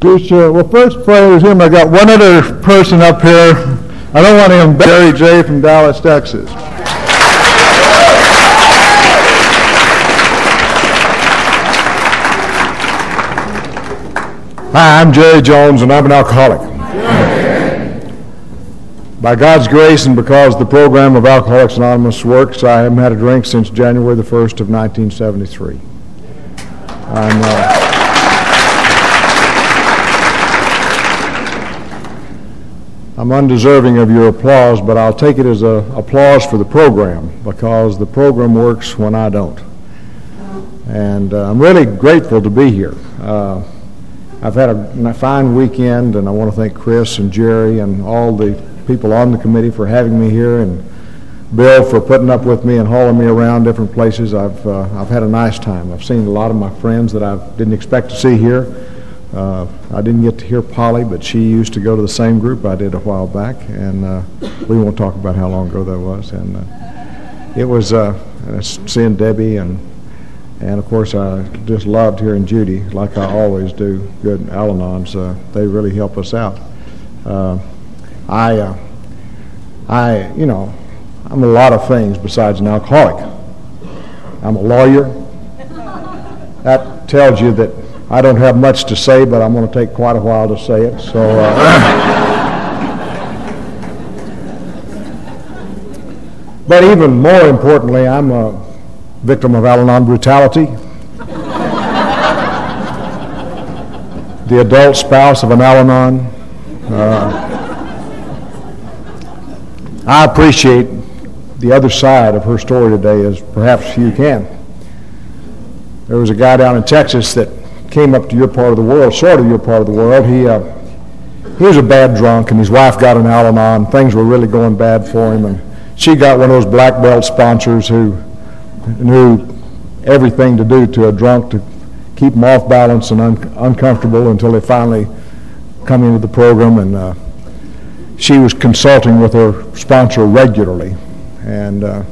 Well, first, before I resume, I got one other person up here. I don't want to embarrass Jerry J. from Dallas, Texas. Hi, I'm Jerry Jones, and I'm an alcoholic. By God's grace and because the program of Alcoholics Anonymous works, I haven't had a drink since January the 1st of 1973. I'm undeserving of your applause, but I'll take it as applause for the program, because the program works when I don't. And I'm really grateful to be here. I've had a fine weekend, and I want to thank Chris and Jerry and all the people on the committee for having me here, and Bill for putting up with me and hauling me around different places. I've had a nice time. I've seen a lot of my friends that I didn't expect to see here. I didn't get to hear Polly, but she used to go to the same group I did a while back, and we won't talk about how long ago that was. And it was seeing Debbie, and of course I just loved hearing Judy, like I always do. Good Al-Anons, they really help us out. I'm a lot of things besides an alcoholic. I'm a lawyer. That tells you that I don't have much to say, but I'm going to take quite a while to say it. So, but even more importantly, I'm a victim of Al-Anon brutality. The adult spouse of an Al-Anon. I appreciate the other side of her story today, as perhaps few can. There was a guy down in Texas that came up to your part of the world, sort of your part of the world. He was a bad drunk, and his wife got an Al-Anon. Things were really going bad for him, and she got one of those black belt sponsors who knew everything to do to a drunk to keep them off balance and uncomfortable until they finally come into the program. And she was consulting with her sponsor regularly, and the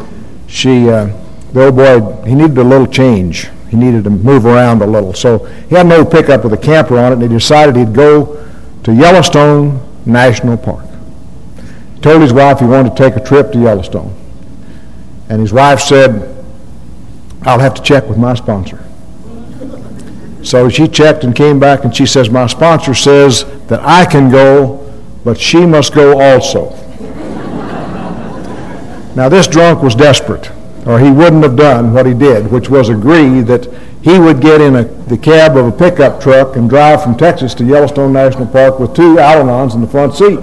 old boy, he needed a little change. He needed to move around a little. So he had an old pickup with a camper on it, and he decided he'd go to Yellowstone National Park. He told his wife he wanted to take a trip to Yellowstone. And his wife said, "I'll have to check with my sponsor." So she checked and came back, and she says, "My sponsor says that I can go, but she must go also." Now this drunk was desperate, or he wouldn't have done what he did, which was agree that he would get in the cab of a pickup truck and drive from Texas to Yellowstone National Park with two Al-Anons in the front seat.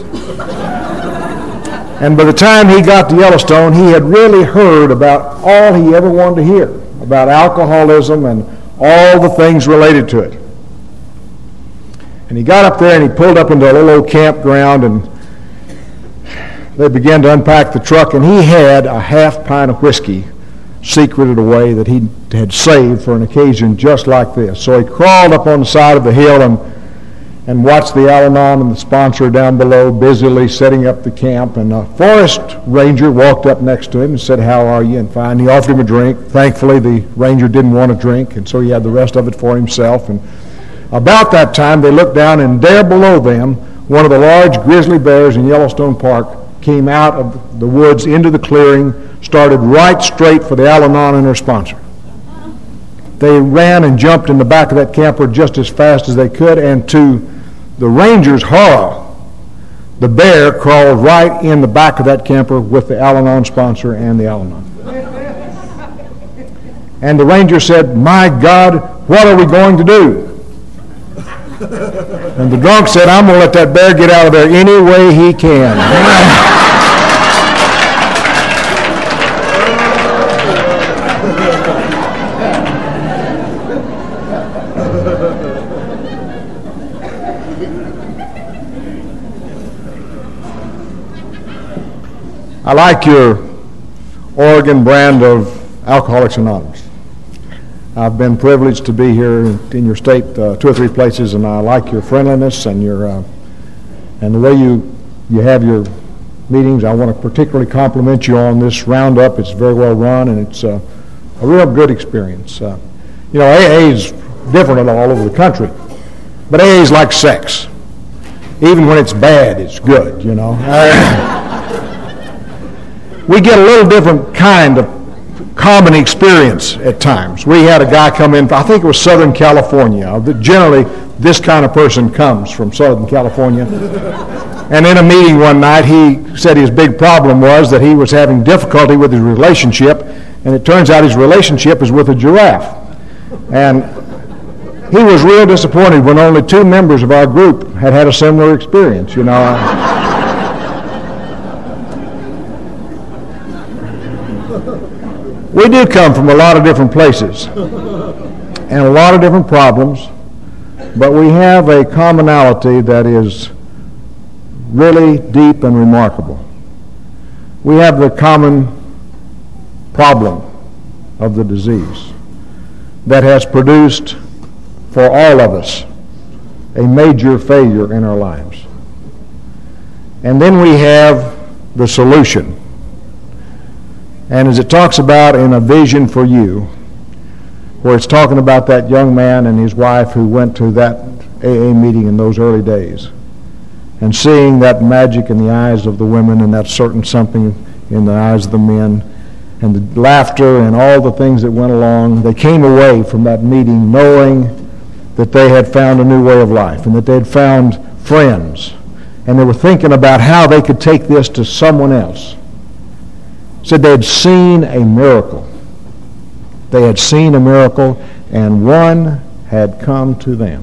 And by the time he got to Yellowstone, he had really heard about all he ever wanted to hear, about alcoholism and all the things related to it. And he got up there and he pulled up into a little old campground, and they began to unpack the truck, and he had a half pint of whiskey secreted away that he had saved for an occasion just like this. So he crawled up on the side of the hill and watched the Al-Anon and the sponsor down below busily setting up the camp, and a forest ranger walked up next to him and said, "How are you?" And fine. He offered him a drink. Thankfully, the ranger didn't want a drink, and so he had the rest of it for himself. And about that time, they looked down, and there below them, one of the large grizzly bears in Yellowstone Park came out of the woods into the clearing, started right straight for the Al-Anon and her sponsor. They ran and jumped in the back of that camper just as fast as they could, and to the ranger's horror, the bear crawled right in the back of that camper with the Al-Anon sponsor and the Al-Anon. And the ranger said, "My God, what are we going to do?" And the drunk said, "I'm going to let that bear get out of there any way he can." I like your Oregon brand of Alcoholics Anonymous. I've been privileged to be here in your state 2 or 3 places, and I like your friendliness and your and the way you have your meetings. I want to particularly compliment you on this roundup. It's very well run, and it's a real good experience. AA is different all over the country. But AA is like sex. Even when it's bad, it's good, you know. We get a little different kind of common experience at times. We had a guy come in, I think it was Southern California. Generally, this kind of person comes from Southern California. And in a meeting one night, he said his big problem was that he was having difficulty with his relationship, and it turns out his relationship is with a giraffe. And he was real disappointed when only 2 members of our group had had a similar experience, you know. We do come from a lot of different places and a lot of different problems, but we have a commonality that is really deep and remarkable. We have the common problem of the disease that has produced for all of us a major failure in our lives. And then we have the solution. And as it talks about in A Vision for You, where it's talking about that young man and his wife who went to that AA meeting in those early days, and seeing that magic in the eyes of the women and that certain something in the eyes of the men, and the laughter and all the things that went along, they came away from that meeting knowing that they had found a new way of life and that they had found friends, and they were thinking about how they could take this to someone else. Said they had seen a miracle. They had seen a miracle, and one had come to them.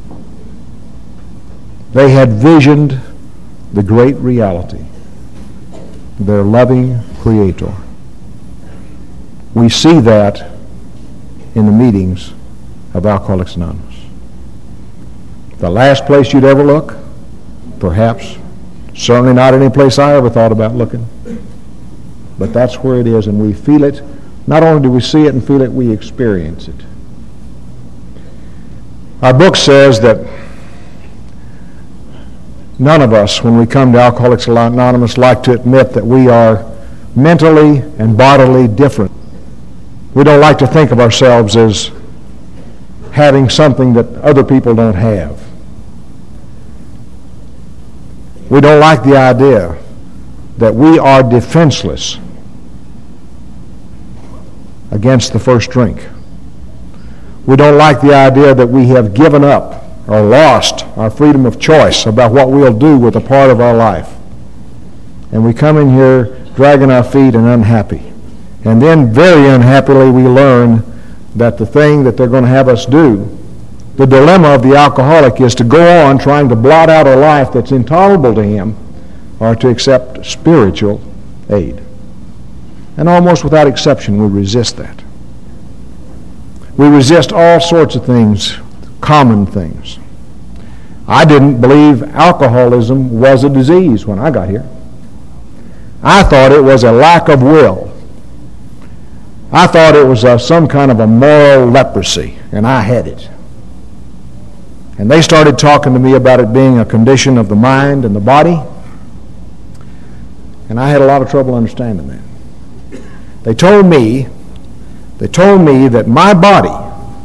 They had visioned the great reality, their loving Creator. We see that in the meetings of Alcoholics Anonymous. The last place you'd ever look? Perhaps. Certainly not any place I ever thought about looking. But that's where it is, and we feel it. Not only do we see it and feel it, we experience it. Our book says that none of us, when we come to Alcoholics Anonymous, like to admit that we are mentally and bodily different. We don't like to think of ourselves as having something that other people don't have. We don't like the idea that we are defenseless against the first drink. We don't like the idea that we have given up or lost our freedom of choice about what we'll do with a part of our life. And we come in here dragging our feet and unhappy. And then very unhappily we learn that the thing that they're going to have us do, the dilemma of the alcoholic is to go on trying to blot out a life that's intolerable to him or to accept spiritual aid. And almost without exception we resist that. We resist all sorts of things, common things. I didn't believe alcoholism was a disease when I got here. I thought it was a lack of will. I thought it was some kind of a moral leprosy, and I had it. And they started talking to me about it being a condition of the mind and the body, and I had a lot of trouble understanding that. They told me that my body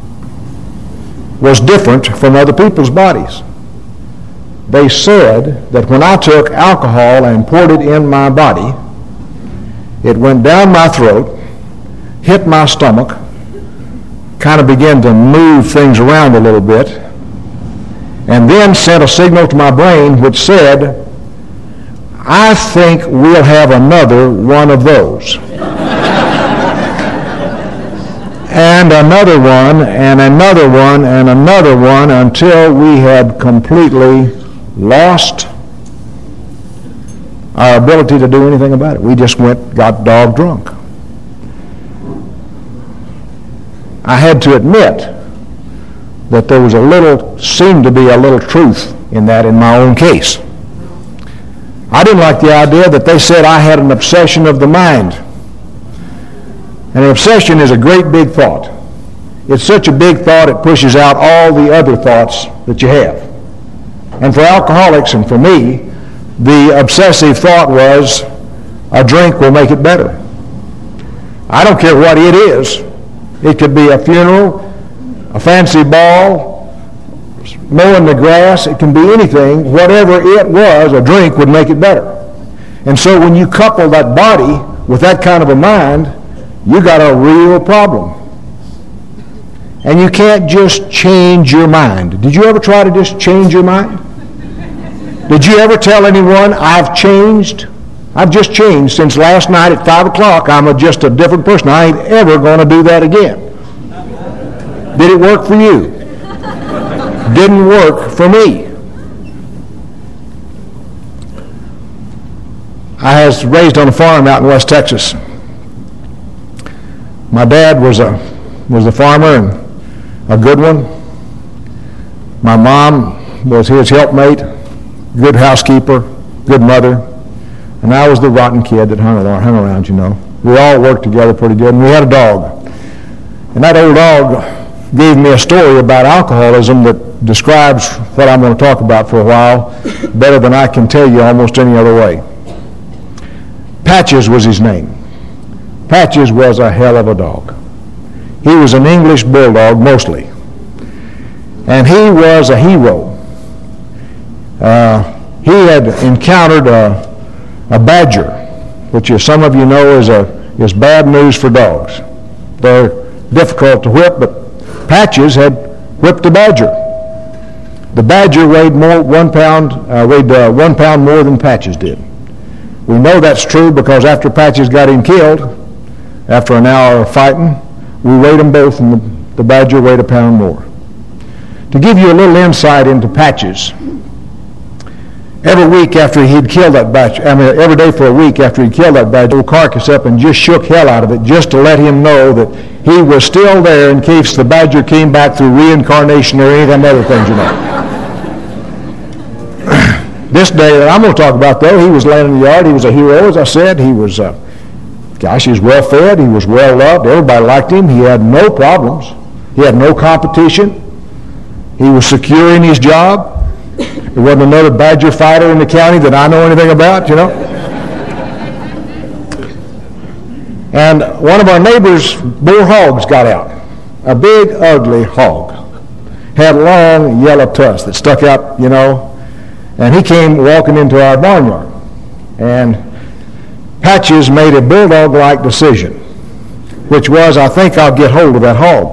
was different from other people's bodies. They said that when I took alcohol and poured it in my body, it went down my throat, hit my stomach, kind of began to move things around a little bit, and then sent a signal to my brain which said, I think we'll have another one of those. And another one, and another one, and another one, until we had completely lost our ability to do anything about it. We just got dog drunk. I had to admit that there was seemed to be a little truth in that in my own case. I didn't like the idea that they said I had an obsession of the mind. And an obsession is a great big thought. It's such a big thought it pushes out all the other thoughts that you have. And for alcoholics and for me, the obsessive thought was a drink will make it better. I don't care what it is. It could be a funeral, a fancy ball, mowing the grass, it can be anything. Whatever it was, a drink would make it better. And so when you couple that body with that kind of a mind, you got a real problem. And you can't just change your mind. Did you ever try to just change your mind? Did you ever tell anyone, I've changed? I've just changed since last night at 5 o'clock. I'm just a different person. I ain't ever going to do that again. Did it work for you? Didn't work for me. I was raised on a farm out in West Texas. My dad was a farmer and a good one. My mom was his helpmate, good housekeeper, good mother, and I was the rotten kid that hung around, you know. We all worked together pretty good, and we had a dog. And that old dog gave me a story about alcoholism that describes what I'm going to talk about for a while better than I can tell you almost any other way. Patches was his name. Patches was a hell of a dog. He was an English bulldog mostly. And he was a hero. He had encountered a badger, which as some of you know is bad news for dogs. They're difficult to whip, but Patches had whipped a badger. The badger weighed 1 pound more than Patches did. We know that's true because after Patches got him killed, after an hour of fighting, we weighed them both, and the badger weighed 1 pound more. To give you a little insight into Patches, every week after he'd killed that badger, every day for a week after he'd killed that badger, pulled carcass up and just shook hell out of it just to let him know that he was still there in case the badger came back through reincarnation or any of them other things, you know. This day that I'm going to talk about, though, he was laying in the yard. He was a hero, as I said. He was, he was well fed. He was well loved. Everybody liked him. He had no problems. He had no competition. He was secure in his job. There wasn't another badger fighter in the county that I know anything about, you know. And one of our neighbor's bull hogs got out. A big, ugly hog. Had long, yellow tusks that stuck out, you know. And he came walking into our barnyard. And Patches made a bulldog-like decision, which was, I think I'll get hold of that hog.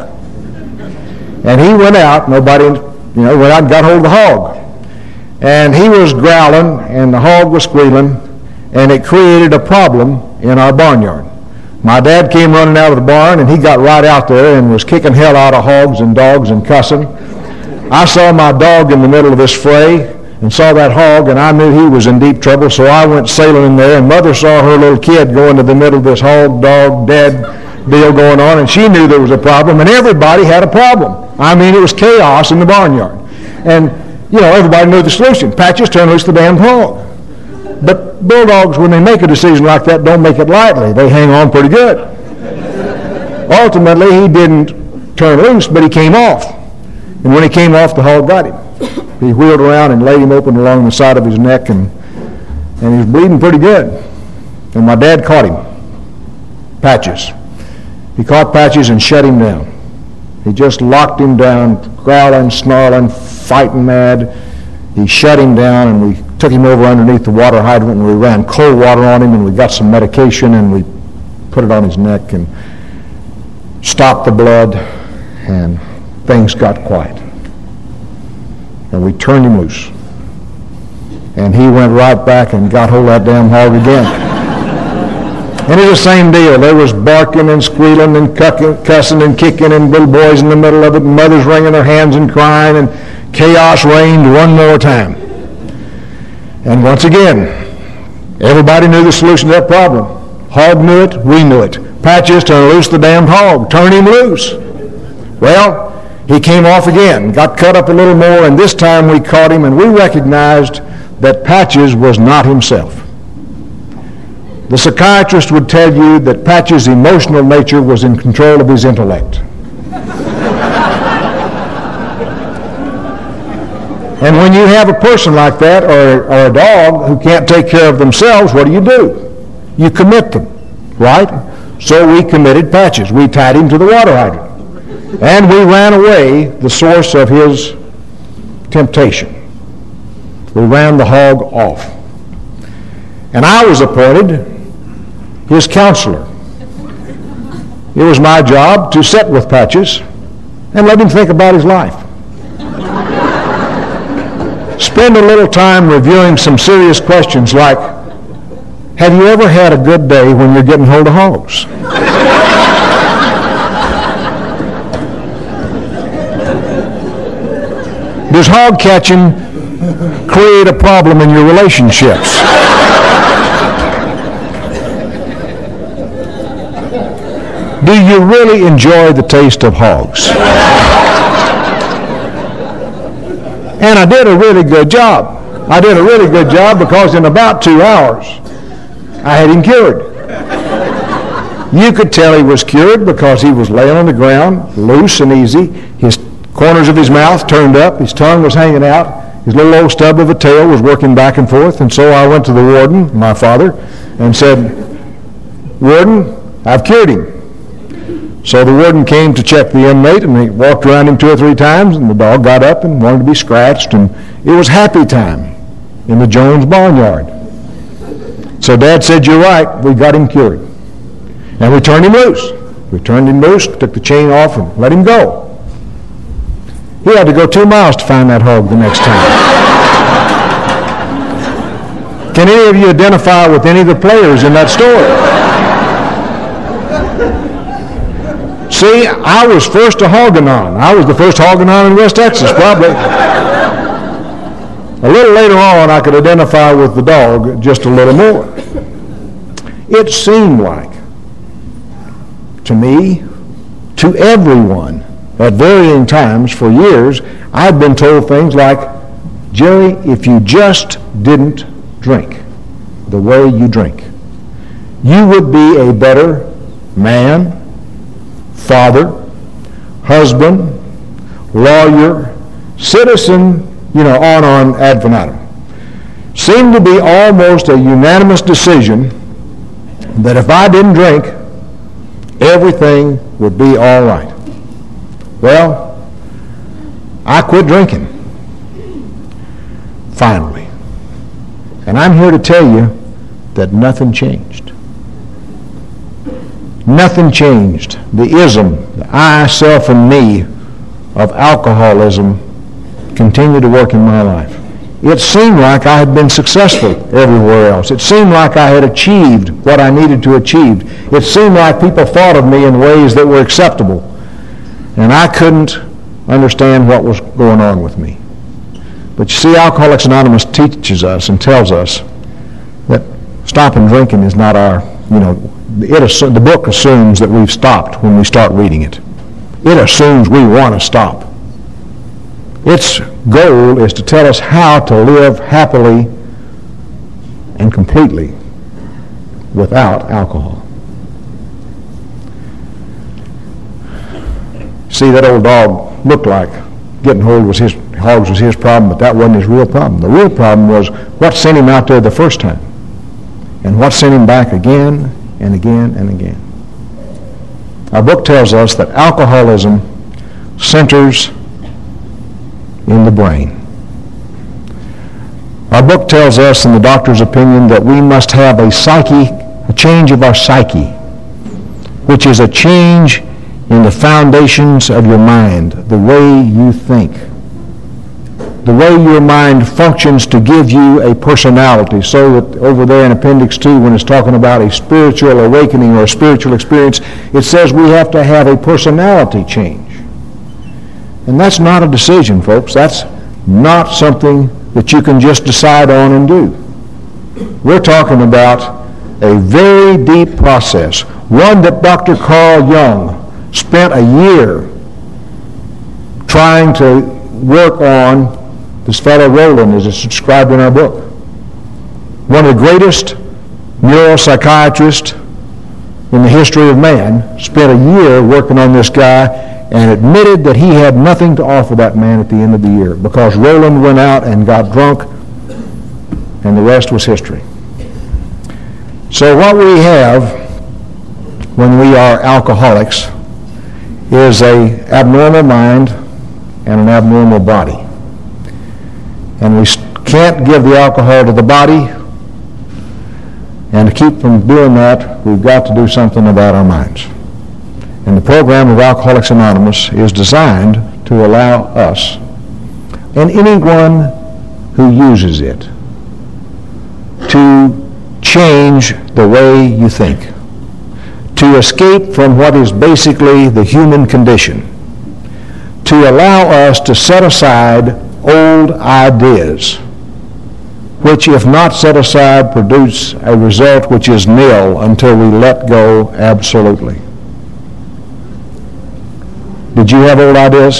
And he went out, went out and got hold of the hog. And he was growling, and the hog was squealing, and it created a problem in our barnyard. My dad came running out of the barn, and he got right out there and was kicking hell out of hogs and dogs and cussing. I saw my dog in the middle of this fray and saw that hog, and I knew he was in deep trouble, so I went sailing in there, and Mother saw her little kid go into the middle of this hog, dog, dead deal going on, and she knew there was a problem, and everybody had a problem. I mean, it was chaos in the barnyard. And you know, everybody knew the solution. Patches, turn loose the damn hog. But bulldogs, when they make a decision like that, don't make it lightly. They hang on pretty good. Ultimately, he didn't turn loose, but he came off. And when he came off, the hog got him. He wheeled around and laid him open along the side of his neck, and he was bleeding pretty good. And my dad caught him. Patches. He caught Patches and shut him down. He just locked him down, growling, snarling, fighting mad. He shut him down, and we took him over underneath the water hydrant, and we ran cold water on him, and we got some medication, and we put it on his neck and stopped the blood, and things got quiet. And we turned him loose. And he went right back and got hold of that damn hog again. And it was the same deal. There was barking and squealing and cussing and kicking and little boys in the middle of it, and mothers wringing their hands and crying, and chaos reigned one more time. And once again, everybody knew the solution to that problem. Hog knew it, we knew it. Patches, turn loose the damned hog. Turn him loose. Well, he came off again, got cut up a little more, and this time we caught him, and we recognized that Patches was not himself. The psychiatrist would tell you that Patches' emotional nature was in control of his intellect. And when you have a person like that, or a dog who can't take care of themselves, what do? You commit them, right? So we committed Patches. We tied him to the water hydrant. And we ran away the source of his temptation. We ran the hog off. And I was appointed his counselor. It was my job to sit with Patches and let him think about his life. Spend a little time reviewing some serious questions like, have you ever had a good day when you're getting hold of hogs? Does hog catching create a problem in your relationships? Do you really enjoy the taste of hogs? And I did a really good job. I did a really good job because in about 2 hours, I had him cured. You could tell he was cured because he was laying on the ground, loose and easy. His corners of his mouth turned up. His tongue was hanging out. His little old stub of a tail was working back and forth. And so I went to the warden, my father, and said, Warden, I've cured him. So the warden came to check the inmate, and he walked around him 2 or 3 times, and the dog got up and wanted to be scratched, and it was happy time in the Jones barnyard. So Dad said, you're right, we got him cured. And we turned him loose. We turned him loose, took the chain off, and let him go. He had to go 2 miles to find that hog the next time. Can any of you identify with any of the players in that story? See, I was first to Hogganon. I was the first Hogganon in West Texas, probably. A little later on, I could identify with the dog just a little more. It seemed like, to me, to everyone, at varying times for years, I'd been told things like, Jerry, if you just didn't drink the way you drink, you would be a better man, father, husband, lawyer, citizen, on ad infinitum. Seemed to be almost a unanimous decision that if I didn't drink, everything would be all right. Well, I quit drinking, finally. And I'm here to tell you that nothing changed. Nothing changed. The ism, the I, self, and me of alcoholism continued to work in my life. It seemed like I had been successful everywhere else. It seemed like I had achieved what I needed to achieve. It seemed like people thought of me in ways that were acceptable. And I couldn't understand what was going on with me. But you see, Alcoholics Anonymous teaches us and tells us that stopping drinking is not our, the book assumes that we've stopped when we start reading it. It assumes we want to stop. Its goal is to tell us how to live happily and completely without alcohol. See, that old dog looked like getting hogs was his problem, but that wasn't his real problem. The real problem was what sent him out there the first time and what sent him back again and again and again. Our book tells us that alcoholism centers in the brain. Our book tells us, in the doctor's opinion, that we must have a change of our psyche, which is a change in the foundations of your mind, the way you think, the way your mind functions to give you a personality. So that over there in Appendix 2, when it's talking about a spiritual awakening or a spiritual experience, it says we have to have a personality change. And that's not a decision, folks. That's not something that you can just decide on and do. We're talking about a very deep process, one that Dr. Carl Jung spent a year trying to work on. This fellow Roland, as it's described in our book, one of the greatest neuropsychiatrists in the history of man, spent a year working on this guy and admitted that he had nothing to offer that man at the end of the year because Roland went out and got drunk and the rest was history. So what we have when we are alcoholics is an abnormal mind and an abnormal body. And we can't give the alcohol to the body. And to keep from doing that, we've got to do something about our minds. And the program of Alcoholics Anonymous is designed to allow us, and anyone who uses it, to change the way you think, to escape from what is basically the human condition, to allow us to set aside old ideas, which, if not set aside, produce a result which is nil until we let go absolutely. Did you have old ideas?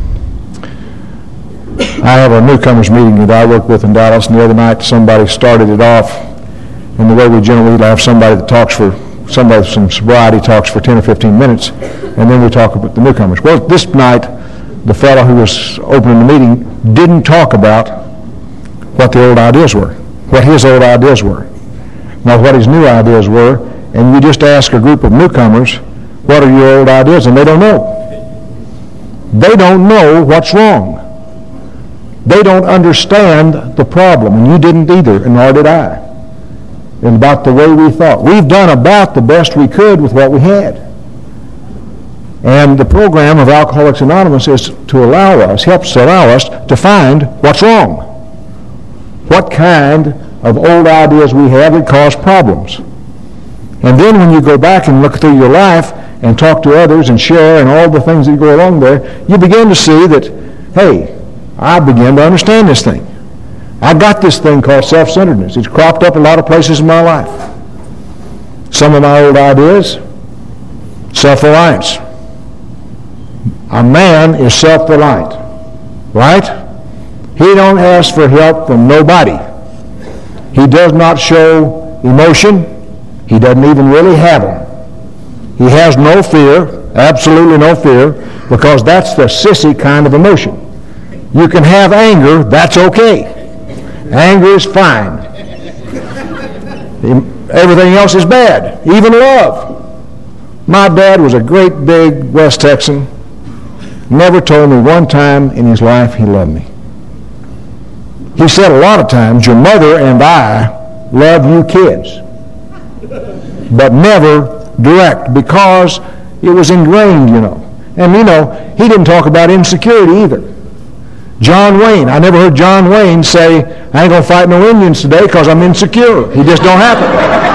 I have a newcomers meeting that I work with in Dallas, and the other night somebody started it off, and the way we generally have somebody that talks for, somebody with some sobriety talks for 10 or 15 minutes, and then we talk about the newcomers. Well, this night, the fellow who was opening the meeting didn't talk about what the old ideas were, what his old ideas were, not what his new ideas were, and you just ask a group of newcomers, what are your old ideas, and they don't know. They don't know what's wrong. They don't understand the problem, and you didn't either, and nor did I, and about the way we thought. We've done about the best we could with what we had. And the program of Alcoholics Anonymous is to allow us, helps to allow us to find what's wrong. What kind of old ideas we have that cause problems. And then when you go back and look through your life and talk to others and share and all the things that go along there, you begin to see that, hey, I begin to understand this thing. I got this thing called self-centeredness. It's cropped up a lot of places in my life. Some of my old ideas, self-reliance. A man is self-reliant, right? He don't ask for help from nobody. He does not show emotion. He doesn't even really have them. He has no fear, absolutely no fear, because that's the sissy kind of emotion. You can have anger, that's okay. Anger is fine. Everything else is bad, even love. My dad was a great big West Texan. Never told me one time in his life he loved me. He said a lot of times, your mother and I love you kids, but never direct, because it was ingrained, you know. And, you know, he didn't talk about insecurity either. John Wayne, I never heard John Wayne say, I ain't going to fight no Indians today because I'm insecure. He just don't happen.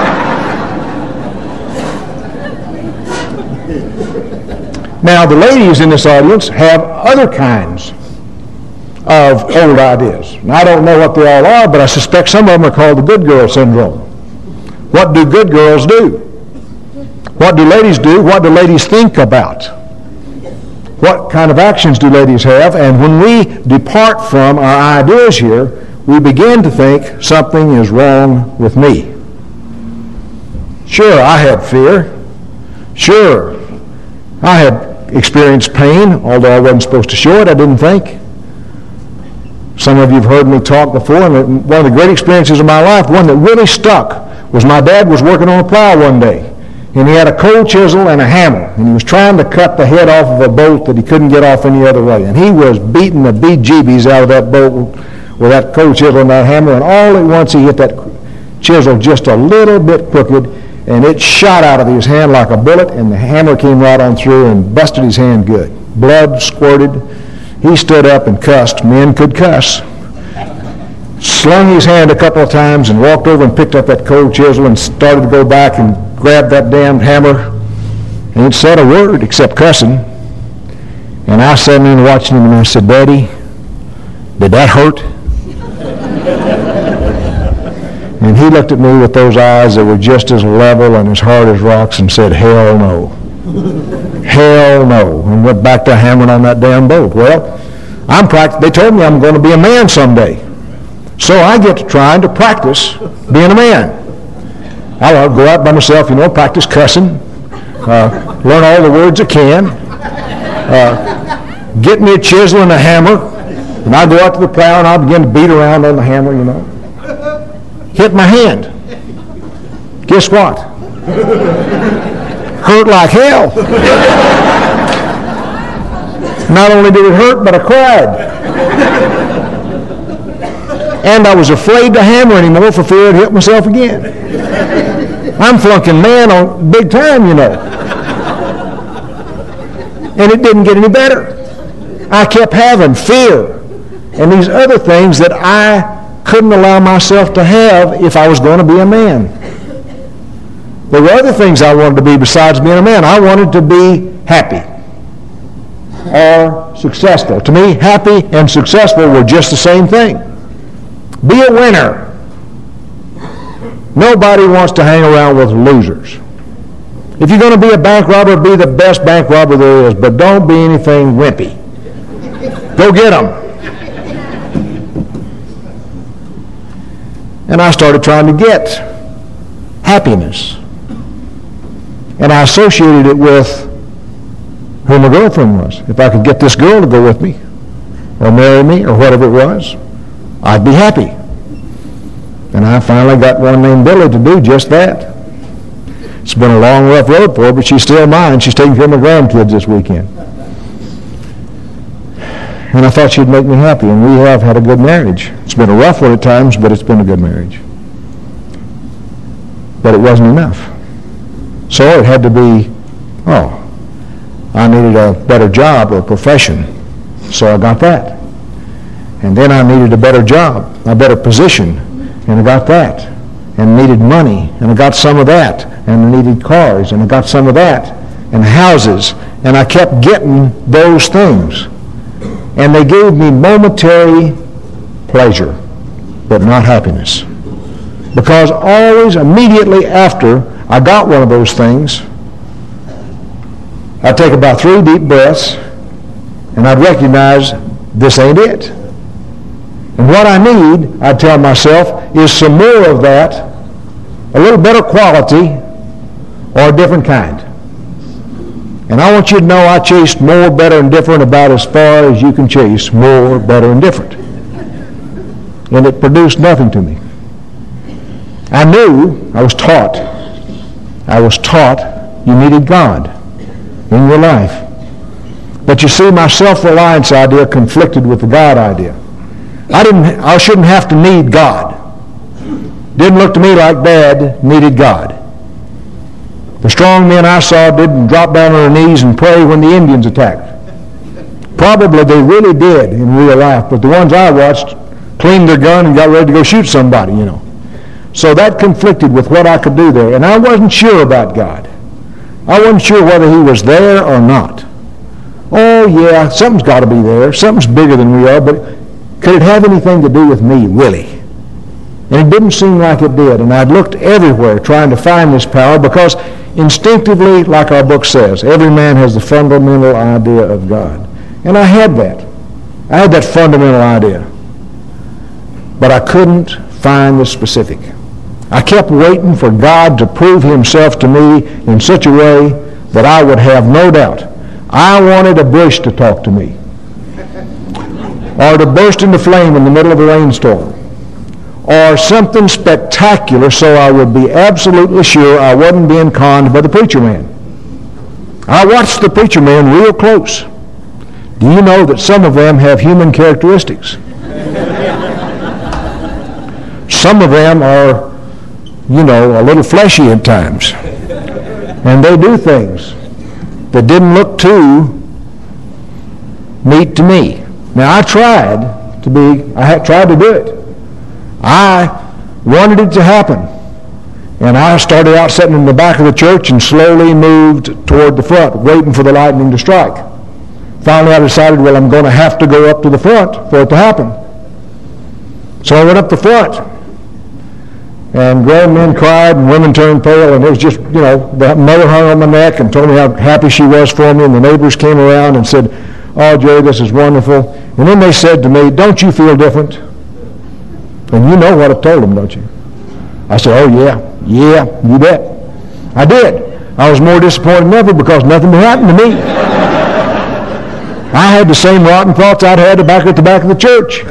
Now, the ladies in this audience have other kinds of old ideas. And I don't know what they all are, but I suspect some of them are called the good girl syndrome. What do good girls do? What do ladies do? What do ladies think about? What kind of actions do ladies have? And when we depart from our ideas here, we begin to think something is wrong with me. Sure, I had fear. Sure, I had experienced pain, although I wasn't supposed to show it, I didn't think. Some of you have heard me talk before, and one of the great experiences of my life, one that really stuck, was my dad was working on a plow one day, and he had a cold chisel and a hammer, and he was trying to cut the head off of a boat that he couldn't get off any other way, and he was beating the bejeebies out of that boat with that cold chisel and that hammer, and all at once he hit that chisel just a little bit crooked, and it shot out of his hand like a bullet, and the hammer came right on through and busted his hand good. Blood squirted. He stood up and cussed. Men could cuss. Slung his hand a couple of times and walked over and picked up that cold chisel and started to go back and grab that damn hammer. And he said a word except cussing. And I sat in watching him, and I said, Daddy, did that hurt? And he looked at me with those eyes that were just as level and as hard as rocks and said, hell no. Hell no. And went back to hammering on that damn boat. Well, they told me I'm going to be a man someday. So I get to trying to practice being a man. I'll go out by myself, practice cussing, learn all the words I can, get me a chisel and a hammer, and I go out to the plow and I begin to beat around on the hammer, Hit my hand. Guess what? Hurt like hell. Not only did it hurt, but I cried. And I was afraid to hammer anymore for fear I'd hit myself again. I'm flunking man on big time, you know. And it didn't get any better. I kept having fear and these other things that I couldn't allow myself to have if I was going to be a man. There were other things I wanted to be besides being a man. I wanted to be happy or successful. To me, happy and successful were just the same thing. Be a winner. Nobody wants to hang around with losers. If you're going to be a bank robber, be the best bank robber there is, but don't be anything wimpy. Go get them. And I started trying to get happiness. And I associated it with who my girlfriend was. If I could get this girl to go with me or marry me or whatever it was, I'd be happy. And I finally got one named Billy to do just that. It's been a long, rough road for her, but she's still mine. She's taking care of my grandkids this weekend. And I thought she'd make me happy, and we have had a good marriage. It's been a rough one at times, but it's been a good marriage. But it wasn't enough. So it had to be, I needed a better job or profession. So I got that. And then I needed a better job, a better position, and I got that. And needed money, and I got some of that. And I needed cars, and I got some of that. And houses, and I kept getting those things. And they gave me momentary pleasure, but not happiness. Because always, immediately after I got one of those things, I'd take about 3 deep breaths, and I'd recognize this ain't it. And what I need, I'd tell myself, is some more of that, a little better quality, or a different kind. And I want you to know I chased more, better, and different about as far as you can chase more, better, and different. And it produced nothing to me. I knew, I was taught you needed God in your life. But you see, my self-reliance idea conflicted with the God idea. I shouldn't have to need God. Didn't look to me like Dad needed God. The strong men I saw didn't drop down on their knees and pray when the Indians attacked. Probably they really did in real life, but the ones I watched cleaned their gun and got ready to go shoot somebody, you know. So that conflicted with what I could do there. And I wasn't sure about God. I wasn't sure whether he was there or not. Oh, yeah, something's got to be there. Something's bigger than we are, but could it have anything to do with me, really? And it didn't seem like it did. And I'd looked everywhere trying to find this power because instinctively, like our book says, every man has the fundamental idea of God. And I had that. I had that fundamental idea. But I couldn't find the specific. I kept waiting for God to prove himself to me in such a way that I would have no doubt. I wanted a bush to talk to me, or to burst into flame in the middle of a rainstorm, or something spectacular so I would be absolutely sure I wasn't being conned by the preacher man. I watched the preacher man real close. Do you know that some of them have human characteristics? Some of them are, a little fleshy at times. And they do things that didn't look too neat to me. Now, I tried to do it. I wanted it to happen. And I started out sitting in the back of the church and slowly moved toward the front, waiting for the lightning to strike. Finally, I decided, I'm going to have to go up to the front for it to happen. So I went up the front. And grown men cried and women turned pale, and it was just, the mother hung on my neck and told me how happy she was for me, and the neighbors came around and said, "Oh, Jerry, this is wonderful." And then they said to me, "Don't you feel different?" And you know what I told them, don't you? I said, "Oh, yeah, you bet." I did. I was more disappointed than ever because nothing had happened to me. I had the same rotten thoughts I'd had back at the back of the church.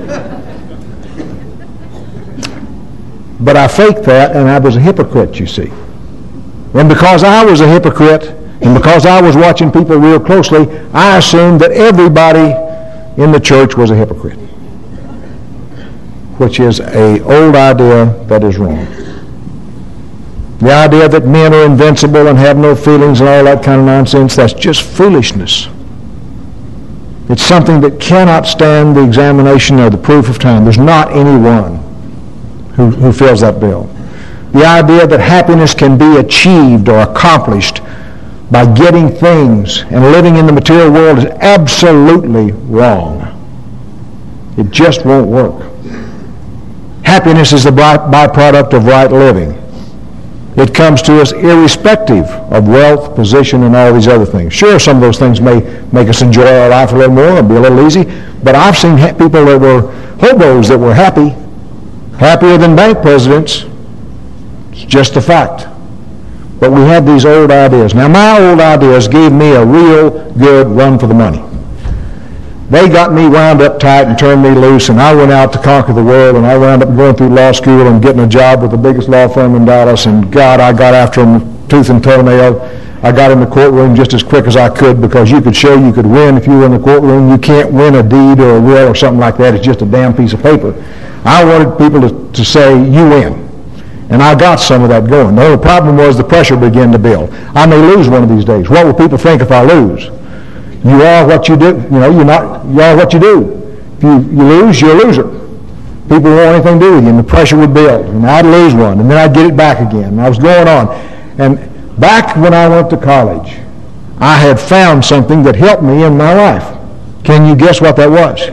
But I faked that, and I was a hypocrite, you see. And because I was a hypocrite, and because I was watching people real closely, I assumed that everybody in the church was a hypocrite. which is an old idea that is wrong. The idea that men are invincible and have no feelings and all that kind of nonsense, that's just foolishness. It's something that cannot stand the examination or the proof of time. There's not anyone who fills that bill. The idea that happiness can be achieved or accomplished by getting things and living in the material world is absolutely wrong. It just won't work. Happiness is the byproduct of right living. It comes to us irrespective of wealth, position, and all these other things. Sure, some of those things may make us enjoy our life a little more and be a little easy, but I've seen people that were hobos that were happier than bank presidents. It's just a fact. But we had these old ideas. Now, my old ideas gave me a real good run for the money. They got me wound up tight and turned me loose, and I went out to conquer the world, and I wound up going through law school and getting a job with the biggest law firm in Dallas, and God, I got after them tooth and toenail. I got in the courtroom just as quick as I could because you could show you could win if you were in the courtroom. You can't win a deed or a will or something like that. It's just a damn piece of paper. I wanted people to say, you win. And I got some of that going. The only problem was the pressure began to build. I may lose one of these days. What will people think if I lose? You are what you do. You are what you do. If you lose, you're a loser. People won't want anything to do with you, and the pressure would build. And I'd lose one, and then I'd get it back again. And I was going on. And back when I went to college, I had found something that helped me in my life. Can you guess what that was?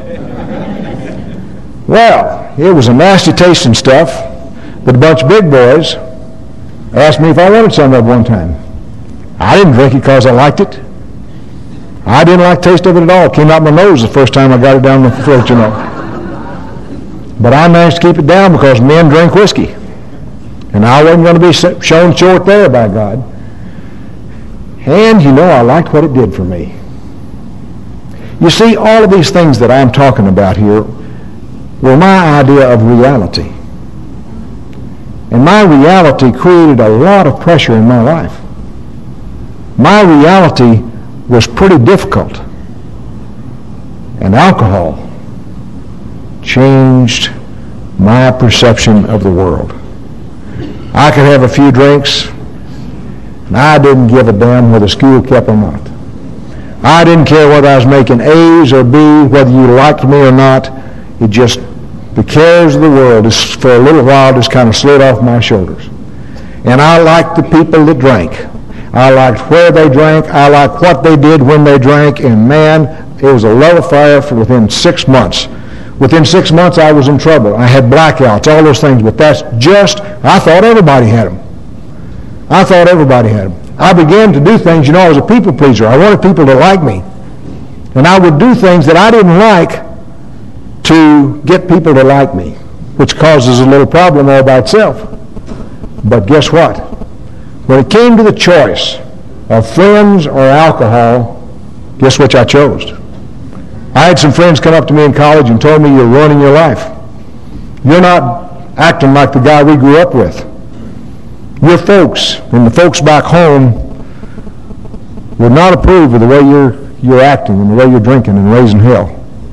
Well, it was a nasty tasting stuff. But a bunch of big boys asked me if I wanted some of it one time. I didn't drink it because I liked it. I didn't like the taste of it at all. It came out my nose the first time I got it down my throat, you know. But I managed to keep it down because men drink whiskey. And I wasn't going to be shown short there, by God. And, I liked what it did for me. You see, all of these things that I'm talking about here were my idea of reality. And my reality created a lot of pressure in my life. My reality was pretty difficult. And alcohol changed my perception of the world. I could have a few drinks, and I didn't give a damn whether school kept or not. I didn't care whether I was making A's or B's, whether you liked me or not. It just, the cares of the world, just for a little while, just kind of slid off my shoulders. And I liked the people that drank. I liked where they drank. I liked what they did when they drank. And man, it was a love affair for within 6 months. Within 6 months, I was in trouble. I had blackouts, all those things. But that's just, I thought everybody had them. I thought everybody had them. I began to do things, I was a people pleaser. I wanted people to like me. And I would do things that I didn't like to get people to like me, which causes a little problem all by itself. But guess what? When it came to the choice of friends or alcohol, guess which I chose? I had some friends come up to me in college and told me, you're ruining your life. You're not acting like the guy we grew up with. Your folks and the folks back home would not approve of the way you're acting and the way you're drinking and raising hell.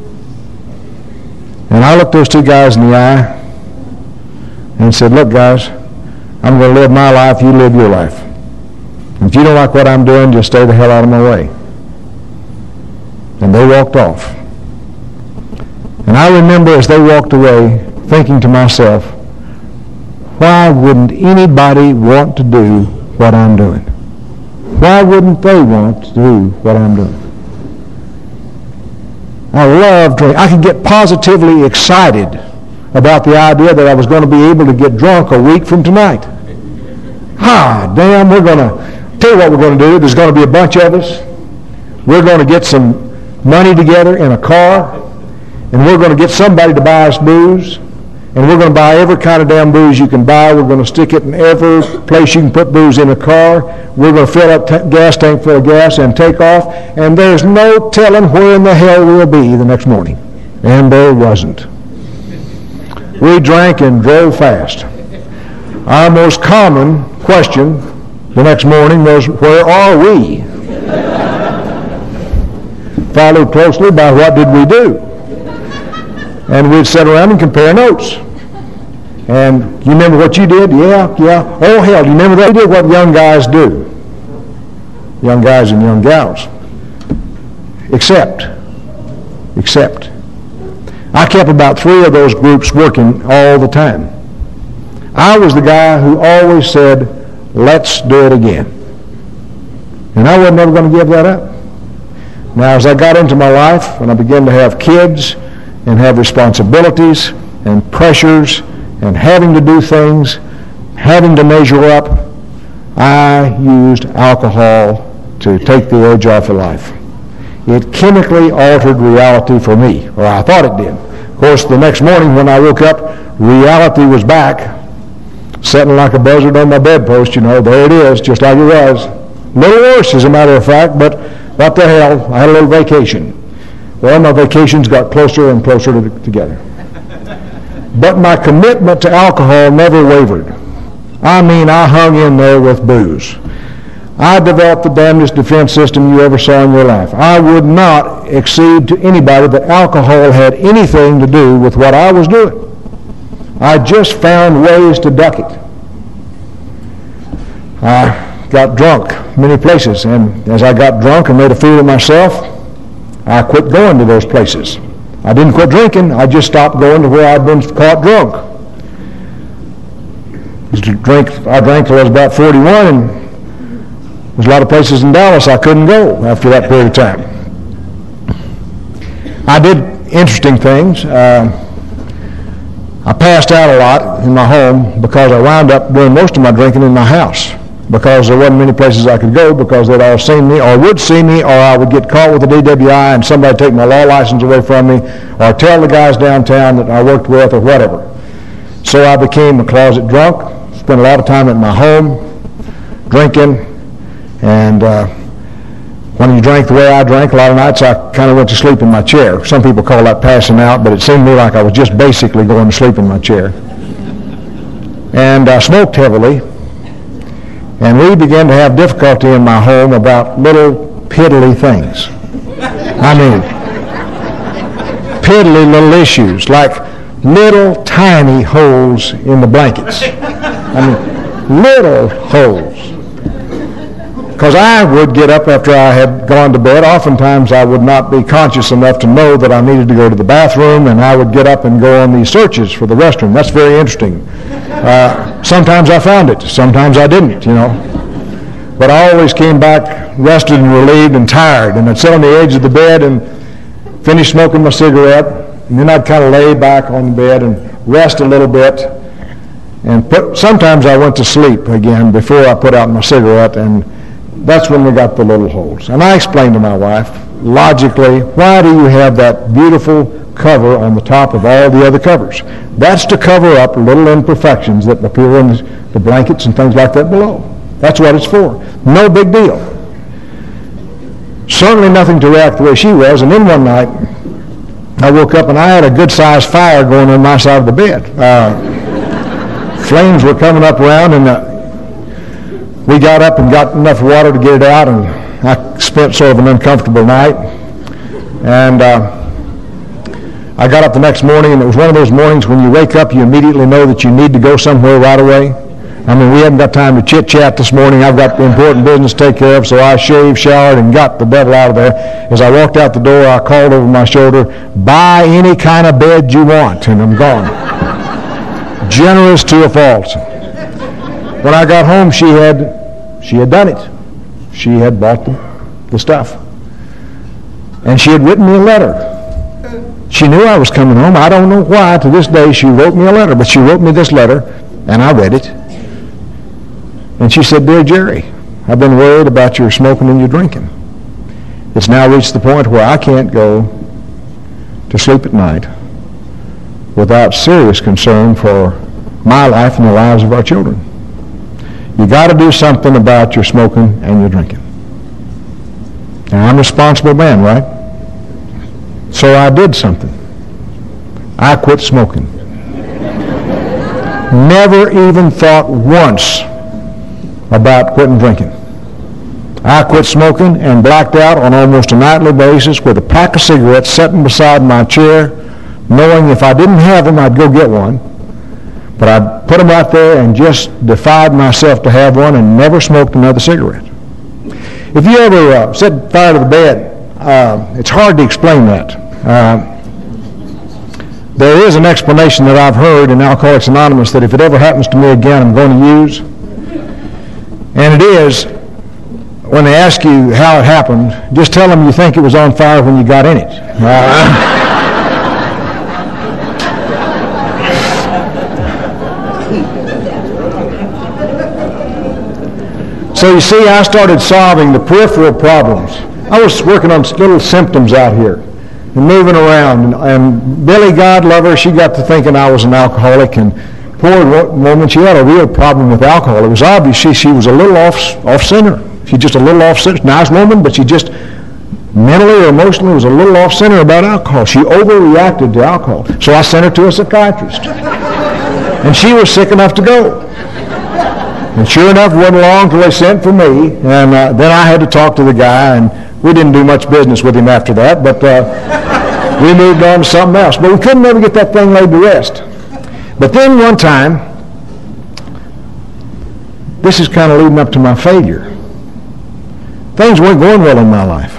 And I looked those two guys in the eye and said, look, guys, I'm going to live my life, you live your life. And if you don't like what I'm doing, just stay the hell out of my way. And they walked off. And I remember as they walked away thinking to myself, why wouldn't anybody want to do what I'm doing? Why wouldn't they want to do what I'm doing? I love drinking. I could get positively excited about the idea that I was going to be able to get drunk a week from tonight. Damn, we're going to, tell you what we're going to do. There's going to be a bunch of us. We're going to get some money together in a car, and we're going to get somebody to buy us booze, and we're going to buy every kind of damn booze you can buy. We're going to stick it in every place you can put booze in a car. We're going to fill up gas tank full of gas and take off, and there's no telling where in the hell we'll be the next morning. And there wasn't. We drank and drove fast. Our most common question the next morning was, where are we? Followed closely by what did we do? And we'd sit around and compare notes. And you remember what you did? Yeah. Oh, hell, do you remember that? We did what young guys do. Young guys and young gals. Except, I kept about 3 of those groups working all the time. I was the guy who always said, let's do it again. And I wasn't ever going to give that up. Now, as I got into my life and I began to have kids and have responsibilities and pressures and having to do things, having to measure up, I used alcohol to take the edge off of life. It chemically altered reality for me, or I thought it did. Of course, the next morning when I woke up, reality was back, sitting like a buzzard on my bedpost, there it is, just like it was. A little worse, as a matter of fact, but what the hell, I had a little vacation. Well, my vacations got closer and closer together. But my commitment to alcohol never wavered. I mean, I hung in there with booze. I developed the damnedest defense system you ever saw in your life. I would not accede to anybody that alcohol had anything to do with what I was doing. I just found ways to duck it. I got drunk many places, and as I got drunk and made a fool of myself, I quit going to those places. I didn't quit drinking, I just stopped going to where I'd been caught drunk. I drank till I was about 41, and there's a lot of places in Dallas I couldn't go after that period of time. I did interesting things. I passed out a lot in my home because I wound up doing most of my drinking in my house, because there wasn't many places I could go because they'd all seen me or would see me, or I would get caught with the DWI and somebody take my law license away from me, or tell the guys downtown that I worked with or whatever. So I became a closet drunk, spent a lot of time at my home drinking, and when you drank the way I drank, a lot of nights I kind of went to sleep in my chair. Some people call that passing out, but it seemed to me like I was just basically going to sleep in my chair. And I smoked heavily, and we began to have difficulty in my home about little piddly things. I mean, piddly little issues, like little tiny holes in the blankets. I mean, little holes. Because I would get up after I had gone to bed. Oftentimes I would not be conscious enough to know that I needed to go to the bathroom, and I would get up and go on these searches for the restroom. That's very interesting. Sometimes I found it, sometimes I didn't, But I always came back rested and relieved and tired, and I'd sit on the edge of the bed and finish smoking my cigarette, and then I'd kind of lay back on the bed and rest a little bit. And sometimes I went to sleep again before I put out my cigarette, and that's when we got the little holes. And I explained to my wife, logically, why do you have that beautiful cover on the top of all the other covers? That's to cover up little imperfections that appear in the blankets and things like that below. That's what it's for. No big deal. Certainly nothing to react the way she was. And then one night, I woke up and I had a good-sized fire going on my side of the bed. Flames were coming up around, and we got up and got enough water to get it out, and I spent sort of an uncomfortable night. And I got up the next morning, and it was one of those mornings when you wake up, you immediately know that you need to go somewhere right away. I mean, we haven't got time to chit-chat this morning. I've got important business to take care of, so I shaved, showered, and got the devil out of there. As I walked out the door, I called over my shoulder, "Buy any kind of bed you want," and I'm gone. Generous to a fault. When I got home, she had done it. She had bought the stuff. And she had written me a letter. She knew I was coming home. I don't know why. To this day, she wrote me a letter. But she wrote me this letter, and I read it. And she said, "Dear Jerry, I've been worried about your smoking and your drinking. It's now reached the point where I can't go to sleep at night without serious concern for my life and the lives of our children. You got to do something about your smoking and your drinking." Now, I'm a responsible man, right? So I did something. I quit smoking. Never even thought once about quitting drinking. I quit smoking and blacked out on almost a nightly basis with a pack of cigarettes sitting beside my chair, knowing if I didn't have them, I'd go get one. But I'd put them out there and just defied myself to have one and never smoked another cigarette. If you ever set fire to the bed, it's hard to explain that. There is an explanation that I've heard in Alcoholics Anonymous that if it ever happens to me again, I'm going to use. And it is, when they ask you how it happened, just tell them you think it was on fire when you got in it. So you see, I started solving the peripheral problems. I was working on little symptoms out here and moving around. And Billy, God love her, she got to thinking I was an alcoholic. And poor woman, she had a real problem with alcohol. It was obvious she was a little off-center. She's just a little off-center. Nice woman, but she just mentally or emotionally was a little off-center about alcohol. She overreacted to alcohol. So I sent her to a psychiatrist. And she was sick enough to go. And sure enough, it wasn't long till they sent for me, and then I had to talk to the guy, and we didn't do much business with him after that, but we moved on to something else. But we couldn't ever get that thing laid to rest. But then one time, this is kind of leading up to my failure. Things weren't going well in my life.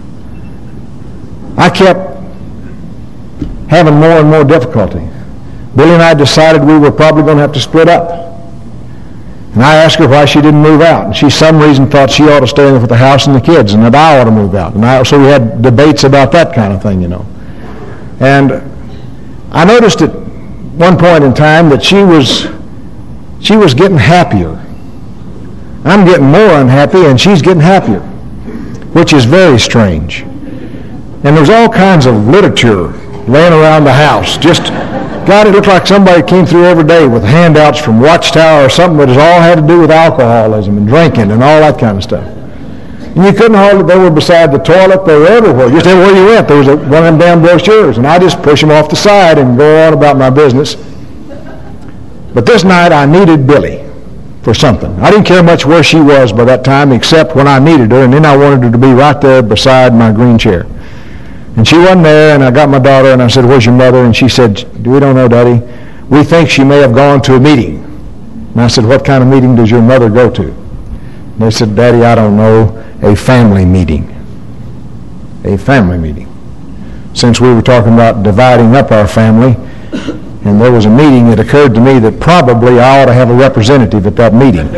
I kept having more and more difficulty. Billy and I decided we were probably going to have to split up. And I asked her why she didn't move out. And she, some reason, thought she ought to stay with the house and the kids and that I ought to move out. And so we had debates about that kind of thing, you know. And I noticed at one point in time that she was getting happier. I'm getting more unhappy and she's getting happier, which is very strange. And there's all kinds of literature laying around the house. God, it looked like somebody came through every day with handouts from Watchtower or something that all had to do with alcoholism and drinking and all that kind of stuff. And you couldn't hardly, they were beside the toilet, they were everywhere. Just everywhere you went, there was one of them damn brochures. And I just push them off the side and go on about my business. But this night I needed Billy for something. I didn't care much where she was by that time except when I needed her, and then I wanted her to be right there beside my green chair. And she wasn't there, and I got my daughter, and I said, "Where's your mother?" And she said, "We don't know, Daddy. We think she may have gone to a meeting." And I said, "What kind of meeting does your mother go to?" And they said, "Daddy, I don't know, a family meeting." A family meeting. Since we were talking about dividing up our family, and there was a meeting, it occurred to me that probably I ought to have a representative at that meeting.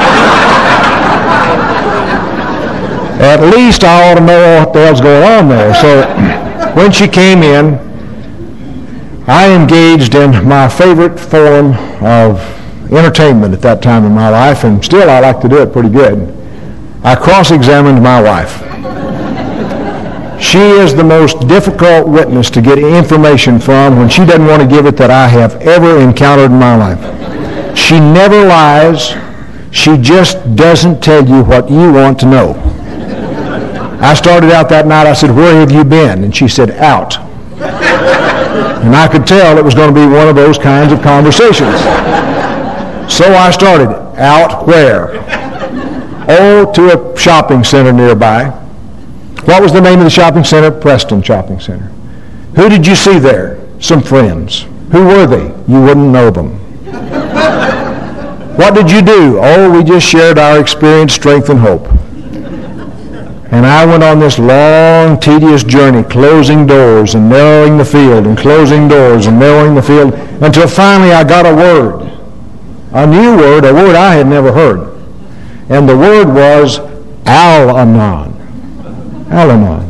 At least I ought to know what the hell's going on there. So when she came in, I engaged in my favorite form of entertainment at that time in my life, and still I like to do it pretty good. I cross-examined my wife. She is the most difficult witness to get information from when she doesn't want to give it that I have ever encountered in my life. She never lies. She just doesn't tell you what you want to know. I started out that night, I said, "Where have you been?" And she said, "Out." And I could tell it was going to be one of those kinds of conversations. So I started, "Out where?" "Oh, to a shopping center nearby." "What was the name of the shopping center?" "Preston Shopping Center." "Who did you see there?" "Some friends." "Who were they?" "You wouldn't know them." "What did you do?" "Oh, we just shared our experience, strength, and hope." And I went on this long, tedious journey, closing doors and narrowing the field, and closing doors and narrowing the field, until finally I got a word, a new word, a word I had never heard. And the word was Al-Anon. Al-Anon.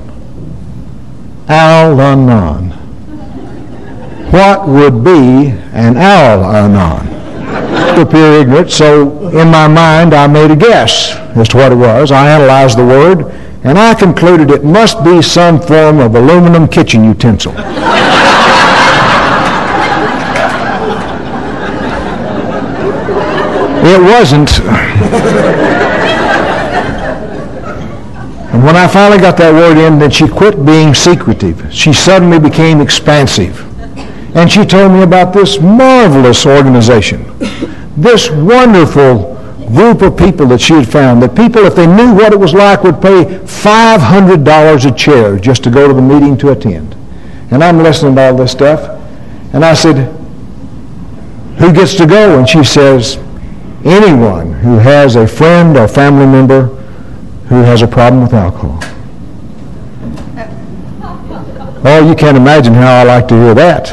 Al-Anon. What would be an Al-Anon? To appear ignorant, so in my mind I made a guess as to what it was. I analyzed the word, and I concluded it must be some form of aluminum kitchen utensil. It wasn't. And when I finally got that word in, then she quit being secretive. She suddenly became expansive. And she told me about this marvelous organization, this wonderful group of people that she had found, that people, if they knew what it was like, would pay $500 a chair just to go to the meeting to attend. And I'm listening to all this stuff. And I said, who gets to go? And she says, anyone who has a friend or family member who has a problem with alcohol. Oh, you can't imagine how I like to hear that.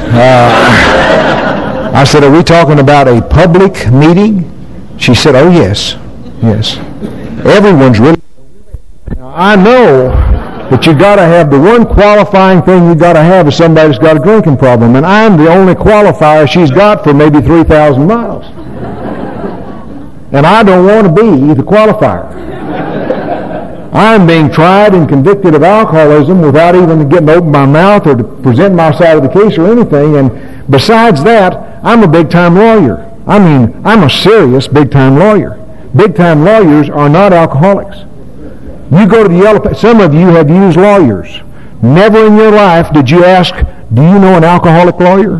I said, are we talking about a public meeting? She said, oh, yes. Yes. Everyone's really... Now, I know that you got to have the one qualifying thing you got to have is somebody that's got a drinking problem. And I'm the only qualifier she's got for maybe 3,000 miles. And I don't want to be the qualifier. I'm being tried and convicted of alcoholism without even getting to open my mouth or to present my side of the case or anything. And besides that, I'm a big-time lawyer. I mean, I'm a serious big-time lawyer. Big-time lawyers are not alcoholics. You go to the Yellow Pages. Some of you have used lawyers. Never in your life did you ask, do you know an alcoholic lawyer?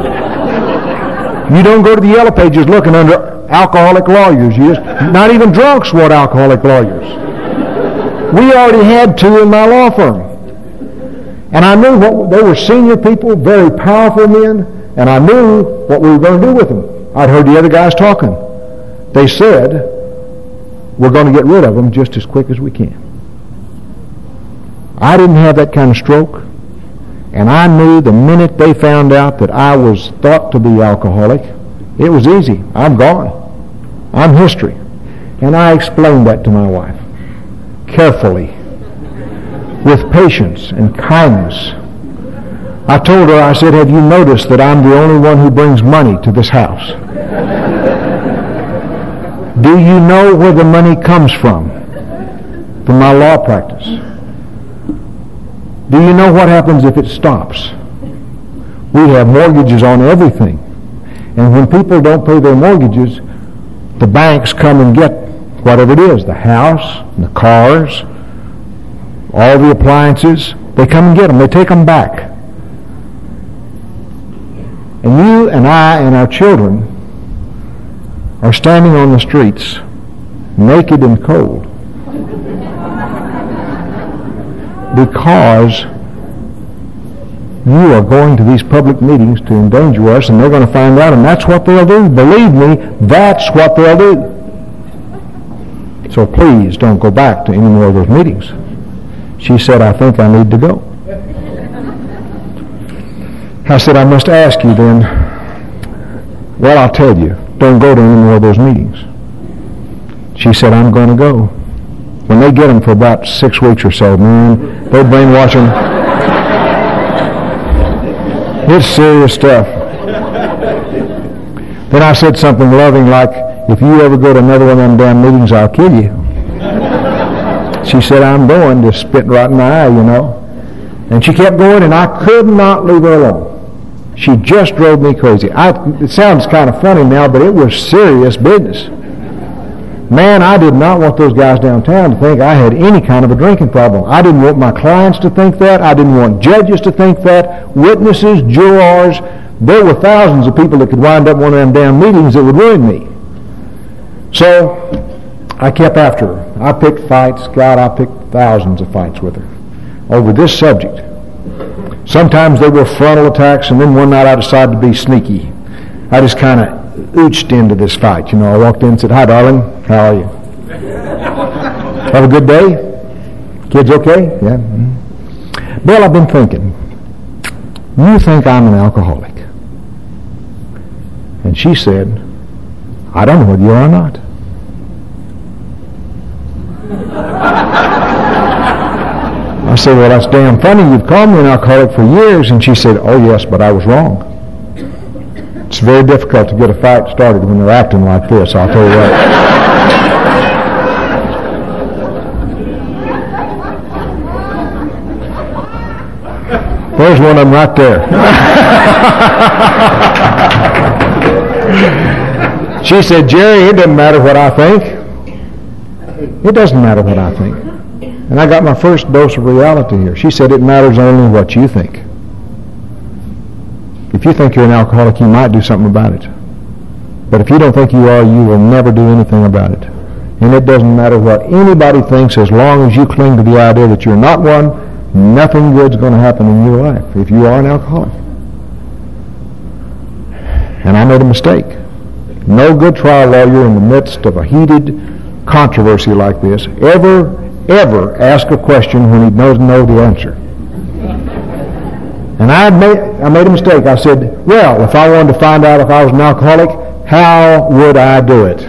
You don't go to the Yellow Pages looking under alcoholic lawyers. Not even drunks want alcoholic lawyers. We already had two in my law firm. And I knew they were senior people, very powerful men, and I knew what we were going to do with them. I'd heard the other guys talking. They said, we're going to get rid of them just as quick as we can. I didn't have that kind of stroke, and I knew the minute they found out that I was thought to be alcoholic, it was easy. I'm gone. I'm history. And I explained that to my wife, carefully, with patience and kindness. I told her, I said, have you noticed that I'm the only one who brings money to this house? Do you know where the money comes from? From my law practice. Do you know what happens if it stops? We have mortgages on everything. And when people don't pay their mortgages, the banks come and get whatever it is, the house, the cars, all the appliances. They come and get them. They take them back. And you and I and our children are standing on the streets, naked and cold, because you are going to these public meetings to endanger us, and they're going to find out, and that's what they'll do. Believe me, that's what they'll do. So please don't go back to any more of those meetings. She said, I think I need to go. I said, I must ask you then. Well, I'll tell you. Don't go to any more of those meetings. She said, I'm going to go. When they get them for about 6 weeks or so, man, they're brainwashing. It's serious stuff. Then I said something loving like, if you ever go to another one of them damn meetings, I'll kill you. She said, I'm going, just spit right in my eye, you know. And she kept going, and I could not leave her alone. She just drove me crazy. It sounds kind of funny now, but it was serious business. Man, I did not want those guys downtown to think I had any kind of a drinking problem. I didn't want my clients to think that. I didn't want judges to think that. Witnesses, jurors. There were thousands of people that could wind up one of them damn meetings that would ruin me. So I kept after her. I picked fights. God, I picked thousands of fights with her over this subject. Sometimes they were frontal attacks, and then one night I decided to be sneaky. I just kind of ooched into this fight. You know, I walked in and said, hi, darling. How are you? Have a good day? Kids okay? Yeah. Mm-hmm. Bill, I've been thinking. You think I'm an alcoholic? And she said, I don't know whether you are or not. I said, well, that's damn funny. You've called me an alcoholic for years. And she said, oh, yes, but I was wrong. It's very difficult to get a fight started when they're acting like this, I'll tell you what. There's one of them right there. She said, Jerry, it doesn't matter what I think. It doesn't matter what I think. And I got my first dose of reality here. She said, it matters only what you think. If you think you're an alcoholic, you might do something about it. But if you don't think you are, you will never do anything about it. And it doesn't matter what anybody thinks, as long as you cling to the idea that you're not one, nothing good's going to happen in your life if you are an alcoholic. And I made a mistake. No good trial lawyer in the midst of a heated controversy like this ever ask a question when he doesn't know the answer. And I made a mistake. I said, well, if I wanted to find out if I was an alcoholic, how would I do it?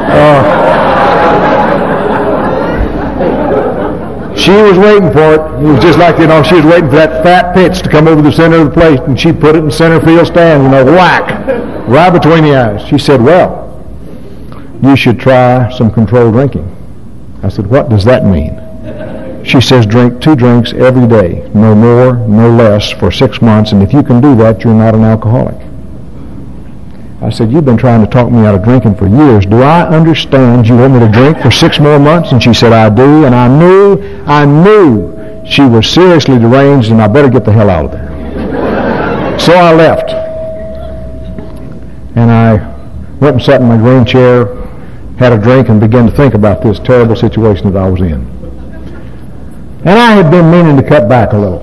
She was waiting for it. It was just like, she was waiting for that fat pitch to come over the center of the plate, and she put it in center field stand, whack, right between the eyes. She said, well, you should try some controlled drinking. I said, what does that mean? She says, drink 2 drinks every day, no more, no less, for 6 months, and if you can do that, you're not an alcoholic. I said, you've been trying to talk me out of drinking for years. Do I understand you want me to drink for 6 more months? And she said, I do, and I knew she was seriously deranged, and I better get the hell out of there. So I left, and I went and sat in my green chair, had a drink, and began to think about this terrible situation that I was in. And I had been meaning to cut back a little.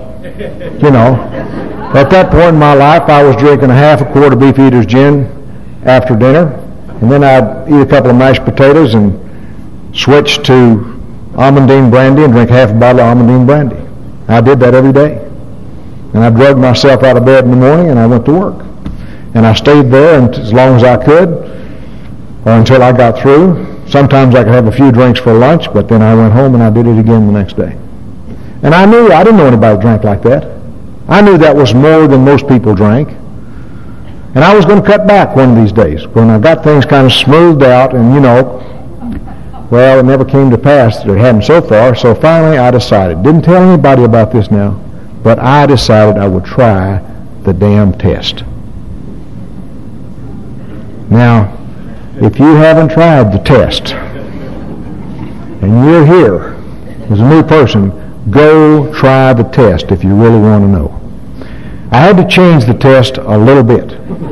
At that point in my life, I was drinking a half a quart of Beefeater's gin after dinner, and then I'd eat a couple of mashed potatoes and switch to Almondine brandy and drink half a bottle of Almondine brandy. I did that every day. And I drugged myself out of bed in the morning, and I went to work. And I stayed there as long as I could, or until I got through. Sometimes I could have a few drinks for lunch, but then I went home and I did it again the next day. And I didn't know anybody who drank like that. I knew that was more than most people drank. And I was going to cut back one of these days when I got things kind of smoothed out, and well, it never came to pass that it hadn't so far. So finally I decided, didn't tell anybody about this now, but I decided I would try the damn test. Now, if you haven't tried the test, and you're here as a new person, go try the test if you really want to know. I had to change the test a little bit.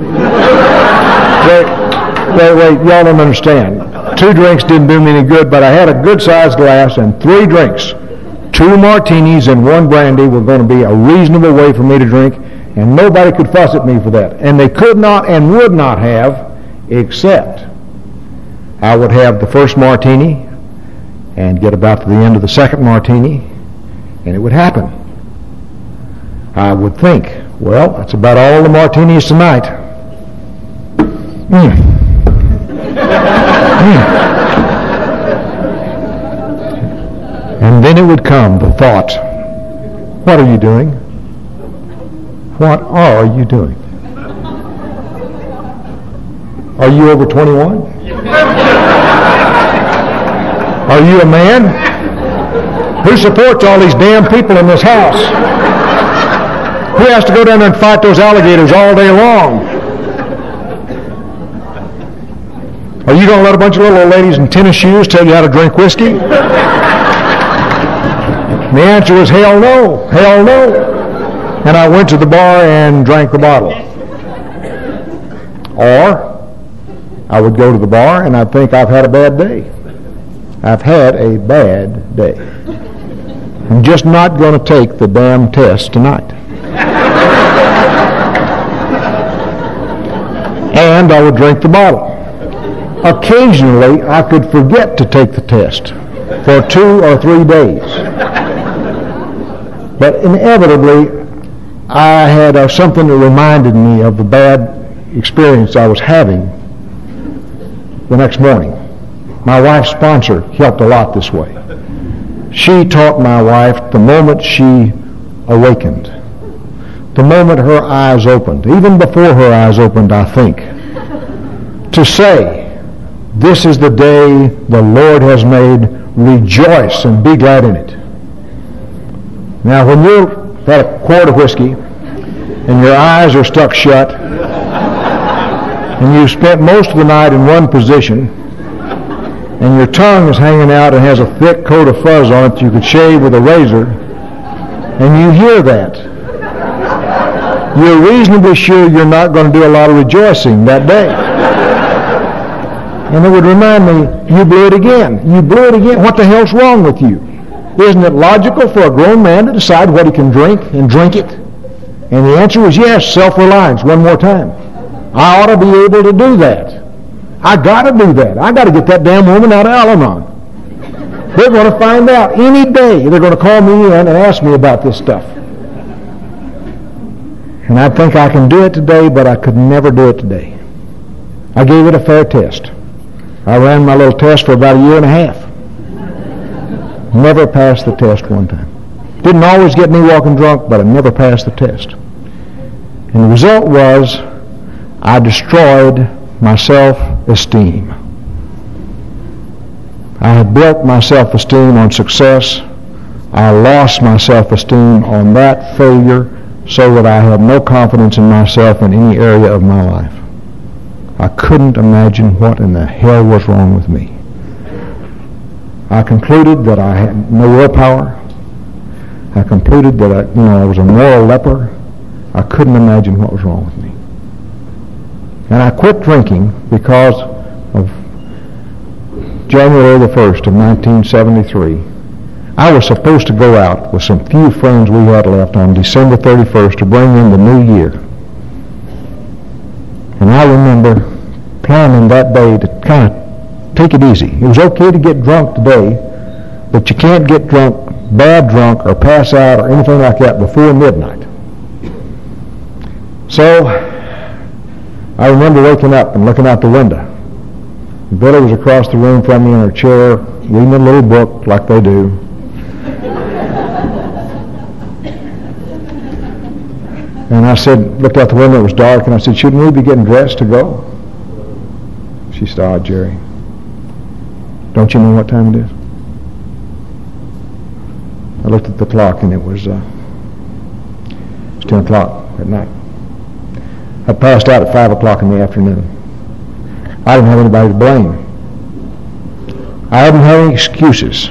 Wait, y'all don't understand. 2 drinks didn't do me any good, but I had a good-sized glass and 3 drinks. 2 martinis and 1 brandy were going to be a reasonable way for me to drink, and nobody could fuss at me for that. And they could not and would not have, except I would have the first martini and get about to the end of the second martini, and it would happen. I would think, well, that's about all the martinis tonight. And then it would come, the thought, what are you doing? What are you doing? Are you over 21? Are you a man? Who supports all these damn people in this house? Who has to go down there and fight those alligators all day long? Are you going to let a bunch of little old ladies in tennis shoes tell you how to drink whiskey? The answer was hell no, hell no. And I went to the bar and drank the bottle. Or I would go to the bar and I'd think I've had a bad day. I've had a bad day. I'm just not going to take the damn test tonight. And I would drink the bottle. Occasionally, I could forget to take the test for 2 or 3 days. But inevitably, I had something that reminded me of the bad experience I was having the next morning. My wife's sponsor helped a lot this way. She taught my wife the moment she awakened, the moment her eyes opened, even before her eyes opened, I think, to say, this is the day the Lord has made, rejoice and be glad in it. Now, when you've had a quart of whiskey and your eyes are stuck shut and you've spent most of the night in one position and your tongue is hanging out and has a thick coat of fuzz on it that you could shave with a razor, and you hear that, you're reasonably sure you're not going to do a lot of rejoicing that day. And it would remind me, you blew it again. You blew it again. What the hell's wrong with you? Isn't it logical for a grown man to decide what he can drink and drink it? And the answer was yes, self-reliance, one more time. I ought to be able to do that. I got to do that. I got to get that damn woman out of Al-Anon. They're going to find out any day. They're going to call me in and ask me about this stuff. And I think I can do it today, but I could never do it today. I gave it a fair test. I ran my little test for about a year and a half. Never passed the test one time. Didn't always get me walking drunk, but I never passed the test. And the result was I destroyed my self-esteem. I had built my self-esteem on success. I lost my self-esteem on that failure, so that I had no confidence in myself in any area of my life. I couldn't imagine what in the hell was wrong with me. I concluded that I had no willpower. I concluded that I was a moral leper. I couldn't imagine what was wrong with me. And I quit drinking because of January the 1st of 1973. I was supposed to go out with some few friends we had left on December 31st to bring in the new year. And I remember planning that day to kind of take it easy. It was okay to get drunk today, but you can't get drunk, bad drunk, or pass out or anything like that before midnight. So I remember waking up and looking out the window. Billy was across the room from me in her chair, reading a little book like they do. And I said, looked out the window, it was dark, and I said, shouldn't we be getting dressed to go? She said, oh, Jerry, don't you know what time it is? I looked at the clock, and it was 10 o'clock at night. I passed out at 5 o'clock in the afternoon. I didn't have anybody to blame. I didn't have any excuses.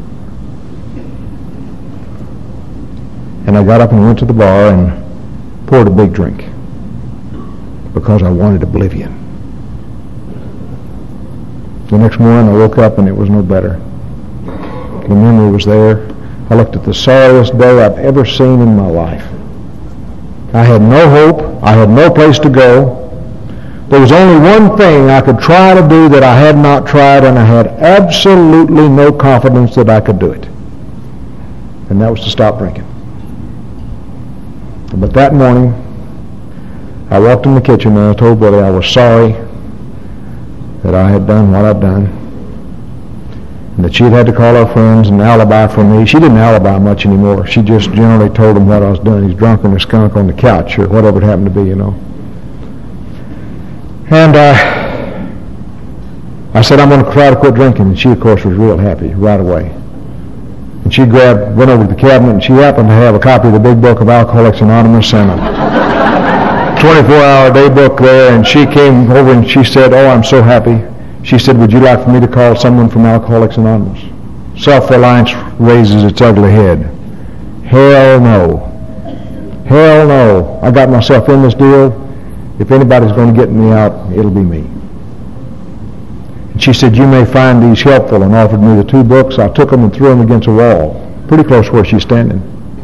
And I got up and went to the bar and poured a big drink because I wanted oblivion. The next morning I woke up and it was no better. The memory was there. I looked at the sorriest day I've ever seen in my life. I had no hope. I had no place to go. There was only one thing I could try to do that I had not tried, and I had absolutely no confidence that I could do it. And that was to stop drinking. But that morning, I walked in the kitchen and I told Billy I was sorry that I had done what I'd done, and that she'd had to call her friends and alibi for me. She didn't alibi much anymore. She just generally told them what I was doing. He's drunk and a skunk on the couch, or whatever it happened to be, And I said, I'm going to try to quit drinking. And she, of course, was real happy right away. And she went over to the cabinet, and she happened to have a copy of the Big Book of Alcoholics Anonymous and a 24-hour day book there. And she came over and she said, oh, I'm so happy. She said, would you like for me to call someone from Alcoholics Anonymous? Self-reliance raises its ugly head. Hell no. Hell no. I got myself in this deal. If anybody's going to get me out, it'll be me. And she said, you may find these helpful, and offered me the 2 books. I took them and threw them against a wall, pretty close where she's standing.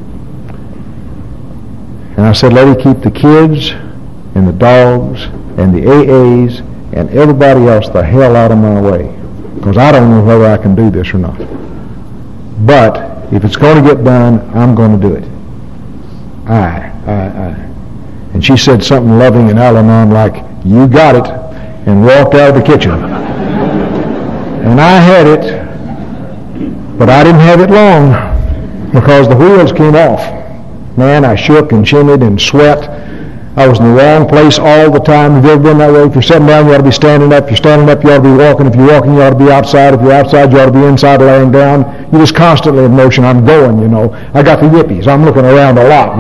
And I said, lady, keep the kids and the dogs and the AAs and everybody else the hell out of my way, because I don't know whether I can do this or not. But if it's going to get done, I'm going to do it. I. And she said something loving and Al-Anon like, you got it, and walked out of the kitchen. And I had it, but I didn't have it long, because the wheels came off. Man, I shook and shimmied and sweat. I was in the wrong place all the time. Have you ever been that way? If you're sitting down, you ought to be standing up. If you're standing up, you ought to be walking. If you're walking, you ought to be outside. If you're outside, you ought to be inside laying down. You're just constantly in motion. I'm going, I got the yippies. I'm looking around a lot,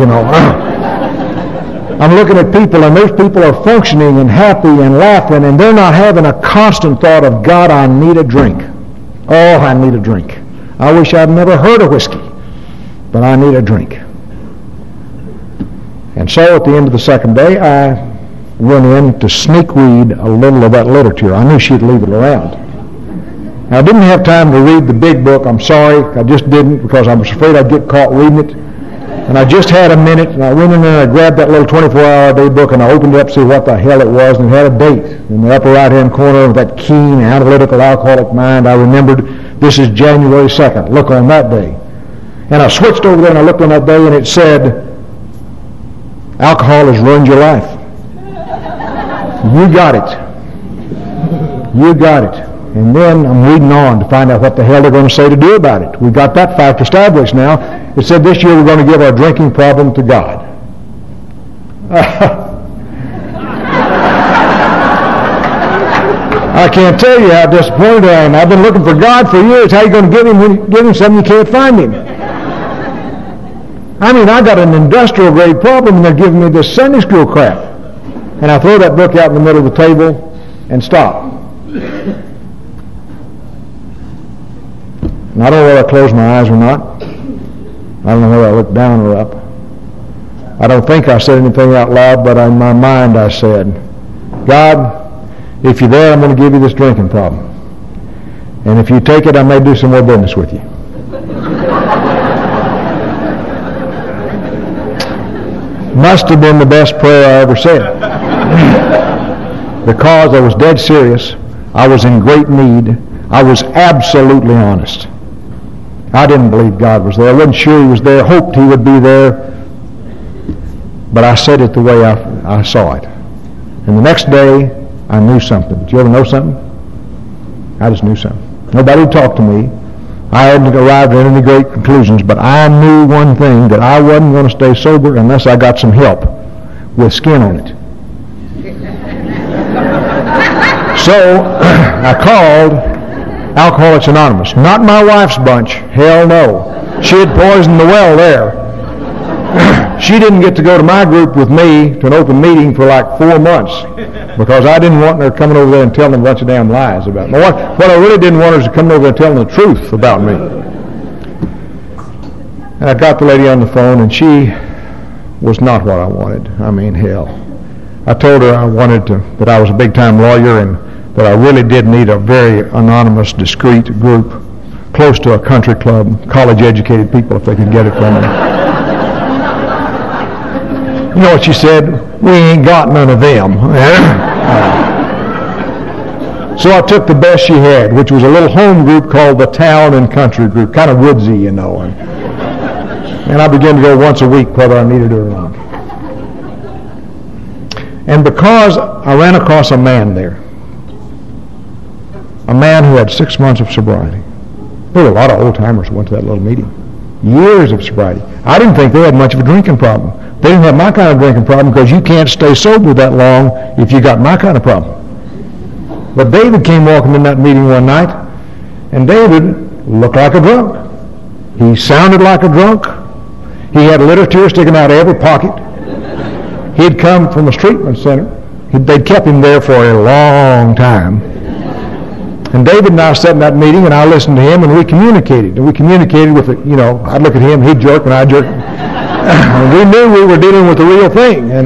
I'm looking at people, and those people are functioning and happy and laughing, and they're not having a constant thought of, God, I need a drink. Oh, I need a drink. I wish I'd never heard of whiskey, but I need a drink. And so at the end of the second day, I went in to sneak read a little of that literature. I knew she'd leave it around. Now, I didn't have time to read the big book. I'm sorry. I just didn't because I was afraid I'd get caught reading it. And I just had a minute, and I went in there and I grabbed that little 24-hour-a-day book, and I opened it up to see what the hell it was, and it had a date. In the upper right-hand corner of that keen, analytical, alcoholic mind, I remembered, this is January 2nd. Look on that day. And I switched over there and I looked on that day, and it said, alcohol has ruined your life. You got it. You got it. And then I'm reading on to find out what the hell they're going to say to do about it. We've got that fact established now. It said this year we're going to give our drinking problem to God. I can't tell you how disappointed I am. I've been looking for God for years. How are you going to give him something you can't find him? I mean, I got an industrial grade problem and they're giving me this Sunday school crap. And I throw that book out in the middle of the table and stop. And I don't know whether I closed my eyes or not. I don't know whether I looked down or up. I don't think I said anything out loud, but in my mind I said, God, if you're there, I'm going to give you this drinking problem. And if you take it, I may do some more business with you. Must have been the best prayer I ever said. Because I was dead serious. I was in great need. I was absolutely honest. I didn't believe God was there. I wasn't sure he was there. Hoped he would be there. But I said it the way I saw it. And the next day, I knew something. Did you ever know something? I just knew something. Nobody talked to me. I hadn't arrived at any great conclusions, but I knew one thing, that I wasn't going to stay sober unless I got some help with skin on it. So I called Alcoholics Anonymous. Not my wife's bunch. Hell no. She had poisoned the well there. She didn't get to go to my group with me to an open meeting for like 4 months because I didn't want her coming over there and telling them a bunch of damn lies about me. What I really didn't want her to come over there and tell them the truth about me. And I got the lady on the phone, and she was not what I wanted. I mean, hell. I told her that I was a big-time lawyer and that I really did need a very anonymous, discreet group close to a country club, college-educated people if they could get it from me. You know what she said? We ain't got none of them. So I took the best she had, which was a little home group called the Town and Country Group, kind of woodsy, you know. And I began to go once a week whether I needed it or not. And because I ran across a man there, a man who had 6 months of sobriety. There were a lot of old-timers who went to that little meeting. Years of sobriety. I didn't think they had much of a drinking problem. They didn't have my kind of drinking problem because you can't stay sober that long if you got my kind of problem. But David came walking in that meeting one night, and David looked like a drunk. He sounded like a drunk. He had literature sticking out of every pocket. He'd come from a treatment center. They'd kept him there for a long time. And David and I sat in that meeting, and I listened to him, and we communicated. And we communicated with, I'd look at him, he'd jerk, and I'd jerk. And we knew we were dealing with the real thing. And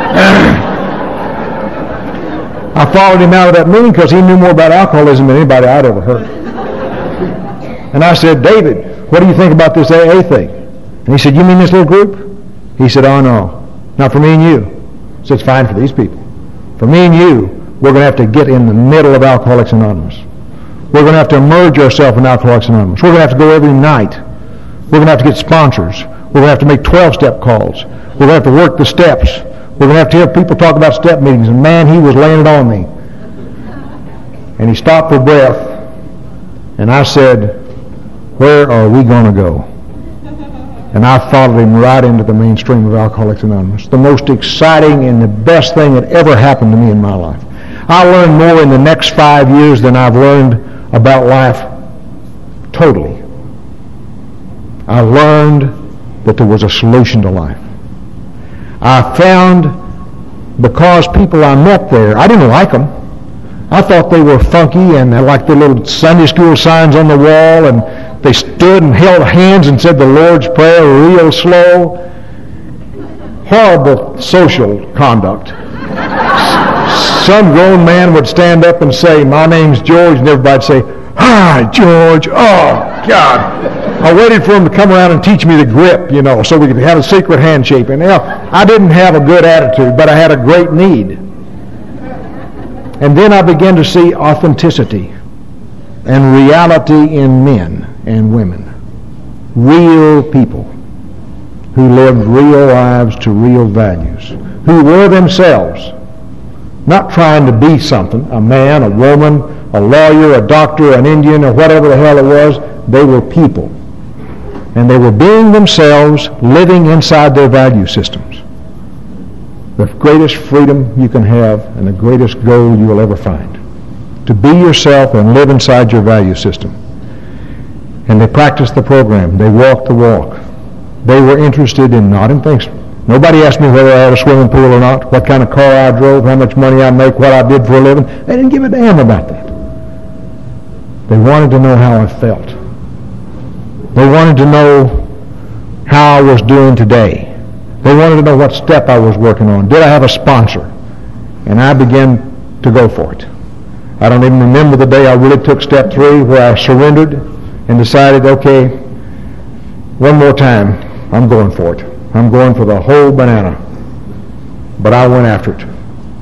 I followed him out of that meeting because he knew more about alcoholism than anybody I'd ever heard. And I said, David, what do you think about this AA thing? And he said, you mean this little group? He said, oh, no, not for me and you. I said, it's fine for these people. For me and you, we're going to have to get in the middle of Alcoholics Anonymous. We're going to have to immerse ourselves in Alcoholics Anonymous. We're going to have to go every night. We're going to have to get sponsors. We're going to have to make 12-step calls. We're going to have to work the steps. We're going to have to hear people talk about step meetings. And man, he was laying it on me. And he stopped for breath. And I said, where are we going to go? And I followed him right into the mainstream of Alcoholics Anonymous. The most exciting and the best thing that ever happened to me in my life. I learned more in the next 5 years than I've learned about life totally. I learned that there was a solution to life. I found, because people I met there, I didn't like them. I thought they were funky and they liked their little Sunday school signs on the wall, and they stood and held hands and said the Lord's Prayer real slow. Horrible social conduct. Some grown man would stand up and say, my name's George, and everybody'd say, Hi, George. Oh, God. I waited for him to come around and teach me the grip, so we could have a secret handshake. And I didn't have a good attitude, but I had a great need. And then I began to see authenticity and reality in men and women. Real people who lived real lives to real values, who were themselves, not trying to be something, a man, a woman, a lawyer, a doctor, an Indian, or whatever the hell it was. They were people. And they were being themselves, living inside their value systems. The greatest freedom you can have and the greatest goal you will ever find. To be yourself and live inside your value system. And they practiced the program. They walked the walk. They were interested in not in things. Nobody asked me whether I had a swimming pool or not, what kind of car I drove, how much money I make, what I did for a living. They didn't give a damn about that. They wanted to know how I felt. They wanted to know how I was doing today. They wanted to know what step I was working on. Did I have a sponsor? And I began to go for it. I don't even remember the day I really took step 3 where I surrendered and decided, okay, one more time, I'm going for it. I'm going for the whole banana. But I went after it.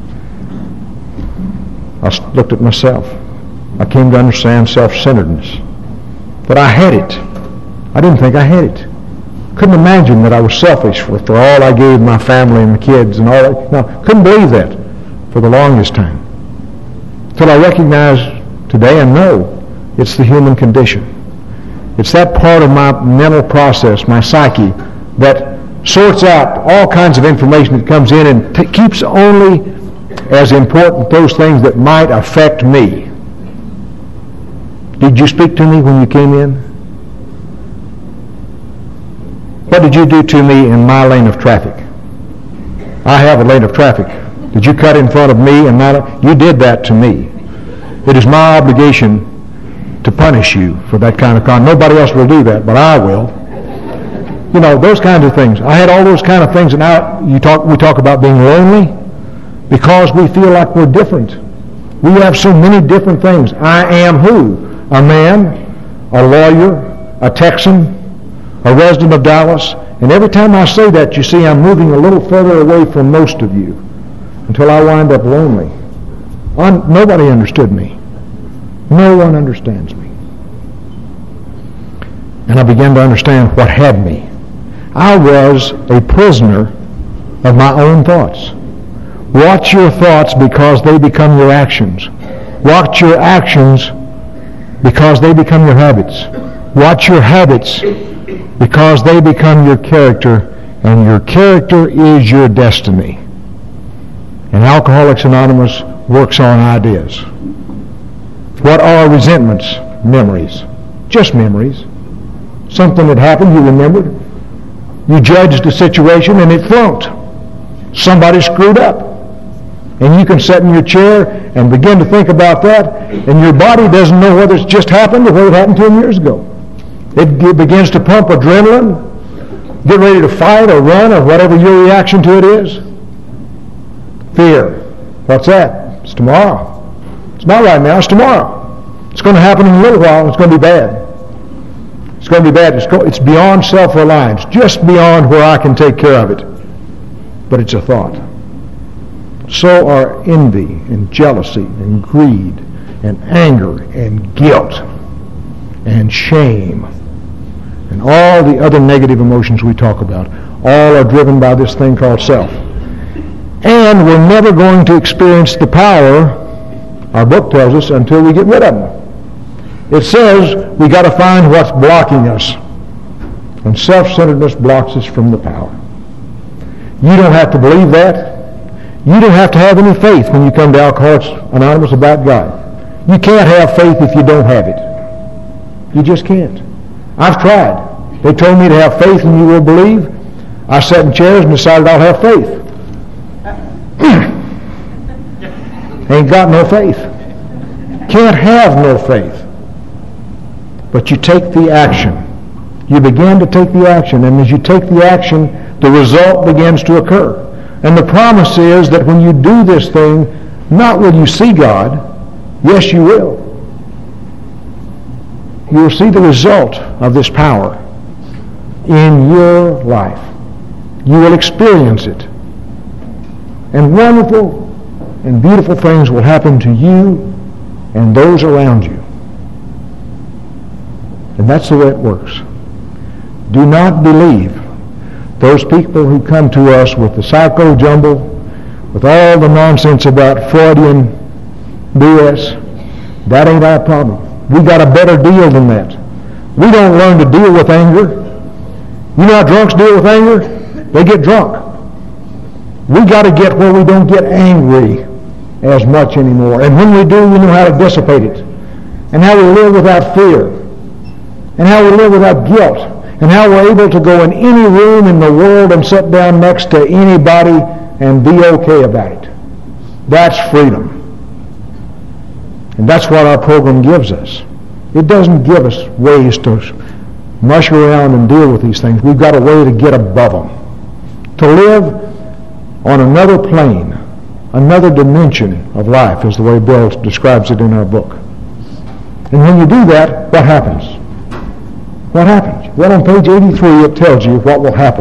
I looked at myself. I came to understand self-centeredness. That I had it. I didn't think I had it. Couldn't imagine that I was selfish for all I gave my family and the kids and all that. No, couldn't believe that for the longest time. Till I recognized today and know it's the human condition. It's that part of my mental process, my psyche, that sorts out all kinds of information that comes in and keeps only as important those things that might affect me. Did you speak to me when you came in? What did you do to me in my lane of traffic? I have a lane of traffic. Did you cut in front of me and not? You did that to me. It is my obligation to punish you for that kind of conduct. Nobody else will do that, but I will. Those kinds of things. I had all those kind of things, and now we talk about being lonely because we feel like we're different. We have so many different things. I am who? A man, a lawyer, a Texan, a resident of Dallas. And every time I say that, you see, I'm moving a little further away from most of you until I wind up lonely. Nobody understood me. No one understands me. And I began to understand what had me. I was a prisoner of my own thoughts. Watch your thoughts because they become your actions. Watch your actions because they become your habits. Watch your habits because they become your character, and your character is your destiny. And Alcoholics Anonymous works on ideas. What are resentments? Memories. Just memories. Something that happened, you remembered. You judged a situation and it flunked. Somebody screwed up. And you can sit in your chair and begin to think about that, and your body doesn't know whether it's just happened or whether it happened 10 years ago. It begins to pump adrenaline, get ready to fight or run or whatever your reaction to it is. Fear. What's that? It's tomorrow. It's not right now, it's tomorrow. It's going to happen in a little while, and it's going to be bad. It's going to be bad. It's beyond self-reliance, just beyond where I can take care of it. But it's a thought. So are envy and jealousy and greed and anger and guilt and shame and all the other negative emotions we talk about. All are driven by this thing called self. And we're never going to experience the power, our book tells us, until we get rid of them. It says we got to find what's blocking us. And self-centeredness blocks us from the power. You don't have to believe that. You don't have to have any faith when you come to Alcoholics Anonymous about God. You can't have faith if you don't have it. You just can't. I've tried. They told me to have faith and you will believe. I sat in chairs and decided I'll have faith. Ain't got no faith. Can't have no faith. But you take the action. You begin to take the action, and as you take the action, the result begins to occur. And the promise is that when you do this thing, not will you see God, yes you will. you'll see the result of this power in your life. You will experience it. And wonderful and beautiful things will happen to you and those around you. And that's the way it works. Do not believe those people who come to us with the psycho jumble, with all the nonsense about Freudian BS. That ain't our problem. We got a better deal than that. We don't learn to deal with anger. You know how drunks deal with anger? They get drunk. We got to get where we don't get angry as much anymore. And when we do, we know how to dissipate it. And how we live without fear. And how we live without guilt. And how we're able to go in any room in the world and sit down next to anybody and be okay about it. That's freedom. And that's what our program gives us. It doesn't give us ways to mush around and deal with these things. We've got a way to get above them. To live on another plane, another dimension of life, is the way Bill describes it in our book. And when you do that, what happens? What happens? Well, on page 83 it tells you what will happen.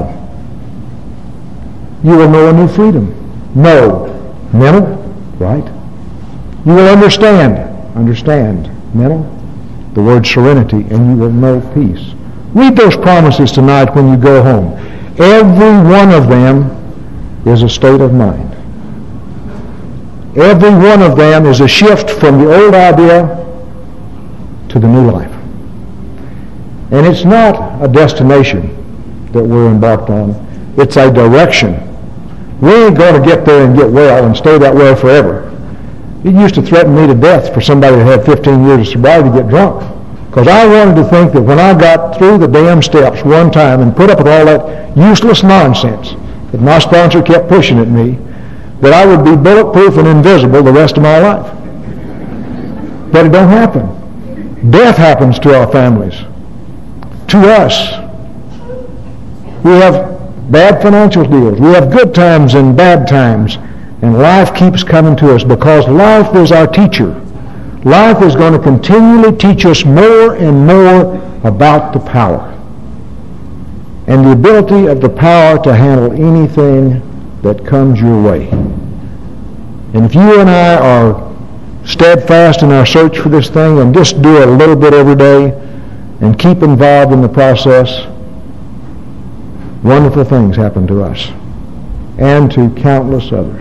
You will know a new freedom. Know. Mental, right? You will understand. Understand. Mental. The word serenity, and you will know peace. Read those promises tonight when you go home. Every one of them is a state of mind. Every one of them is a shift from the old idea to the new life. And it's not a destination that we're embarked on. It's a direction. We ain't going to get there and get well and stay that way forever. It used to threaten me to death for somebody that had 15 years of sobriety to get drunk. Because I wanted to think that when I got through the damn steps one time and put up with all that useless nonsense that my sponsor kept pushing at me, that I would be bulletproof and invisible the rest of my life. But it don't happen. Death happens to our families. To us. We have bad financial deals. We have good times and bad times. And life keeps coming to us because life is our teacher. Life is going to continually teach us more and more about the power. And the ability of the power to handle anything that comes your way. And if you and I are steadfast in our search for this thing and just do a little bit every day and keep involved in the process, wonderful things happen to us and to countless others.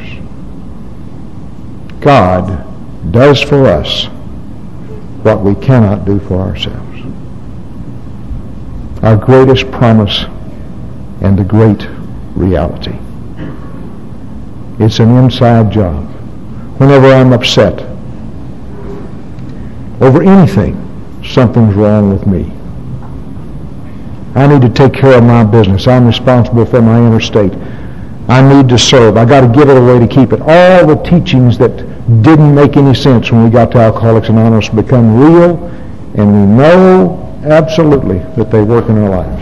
God does for us what we cannot do for ourselves. Our greatest promise and the great reality. It's an inside job. Whenever I'm upset over anything, something's wrong with me. I need to take care of my business. I'm responsible for my interstate. I need to serve. I got to give it away to keep it. All the teachings that didn't make any sense when we got to Alcoholics Anonymous become real, and we know absolutely that they work in our lives.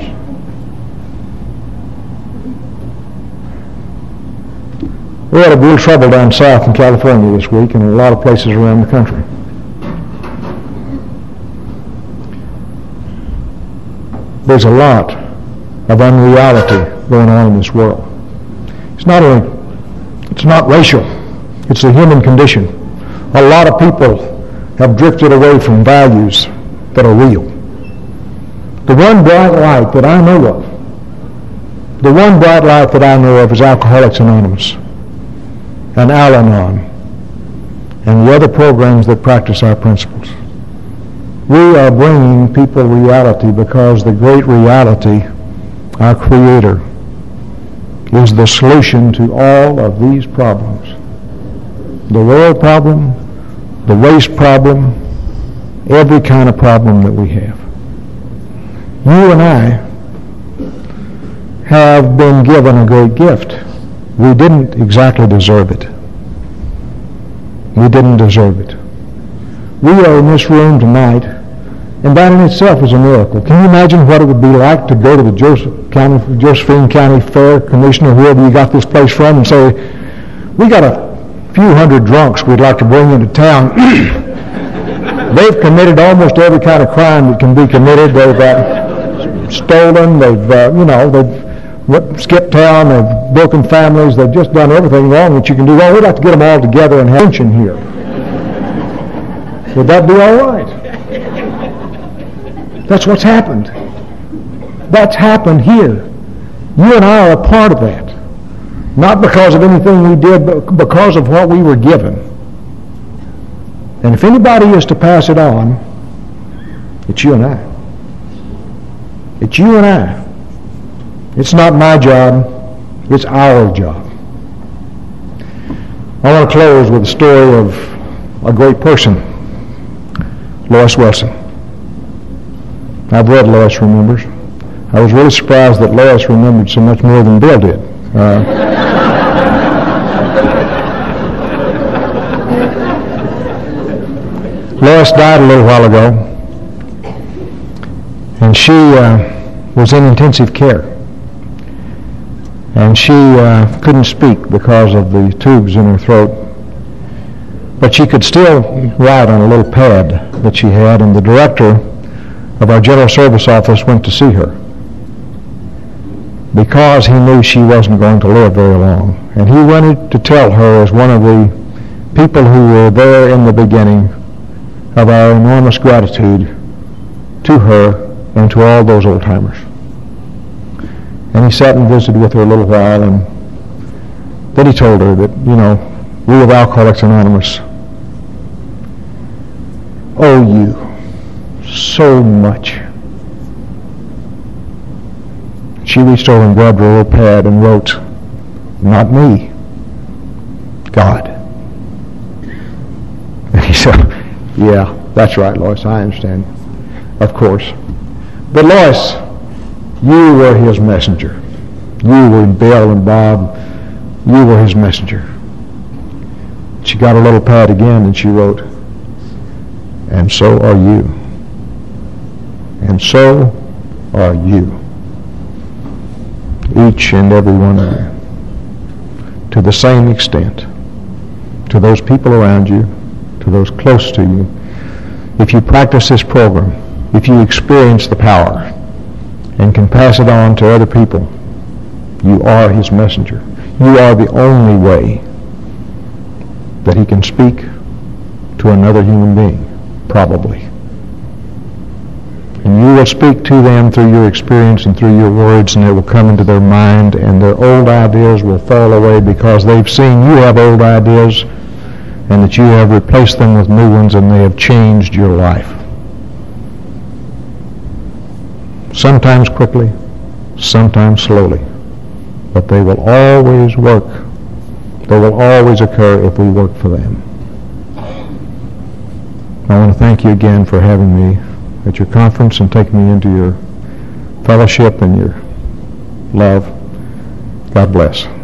We had a real trouble down south in California this week and a lot of places around the country. There's a lot of unreality going on in this world. It's not racial. It's the human condition. A lot of people have drifted away from values that are real. The one bright light that I know of, is Alcoholics Anonymous and Al-Anon and the other programs that practice our principles. We are bringing people reality because the great reality, our Creator, is the solution to all of these problems. The world problem, the race problem, every kind of problem that we have. You and I have been given a great gift. We didn't exactly deserve it. We didn't deserve it. We are in this room tonight, and that in itself is a miracle. Can you imagine what it would be like to go to the Josephine County Fair Commissioner, whoever you got this place from, and say, we got a few hundred drunks we'd like to bring into town. They've committed almost every kind of crime that can be committed. They've stolen. They've skipped town. They've broken families. They've just done everything wrong that you can do wrong. We'd like to get them all together and have attention here. Would that be all right? That's what's happened. That's happened here. You and I are a part of that. Not because of anything we did, but because of what we were given. And if anybody is to pass it on, it's you and I. It's you and I. It's not my job. It's our job. I want to close with a story of a great person, Lois Wilson. I've read Lois Remembers. I was really surprised that Lois remembered so much more than Bill did. Lois died a little while ago, and she was in intensive care. And she couldn't speak because of the tubes in her throat. But she could still write on a little pad that she had, and the director of our General Service Office went to see her because he knew she wasn't going to live very long. And he wanted to tell her, as one of the people who were there in the beginning, of our enormous gratitude to her and to all those old-timers. And he sat and visited with her a little while, and then he told her that, we of Alcoholics Anonymous owe you so much. She reached over and grabbed her little pad and wrote, "Not me, God." And he said, "Yeah, that's right, Lois, I understand. Of course. But Lois, you were his messenger. You were Bill and Bob. You were his messenger." She got a little pad again and she wrote, "And so are you. And so are you. Each and every one of you. To the same extent. To those people around you. To those close to you. If you practice this program, if you experience the power and can pass it on to other people, you are his messenger. You are the only way that he can speak to another human being, probably. And you will speak to them through your experience and through your words, and it will come into their mind, and their old ideas will fall away because they've seen you have old ideas and that you have replaced them with new ones, and they have changed your life. Sometimes quickly, sometimes slowly, but they will always work. They will always occur if we work for them. I want to thank you again for having me at your conference and taking me into your fellowship and your love. God bless.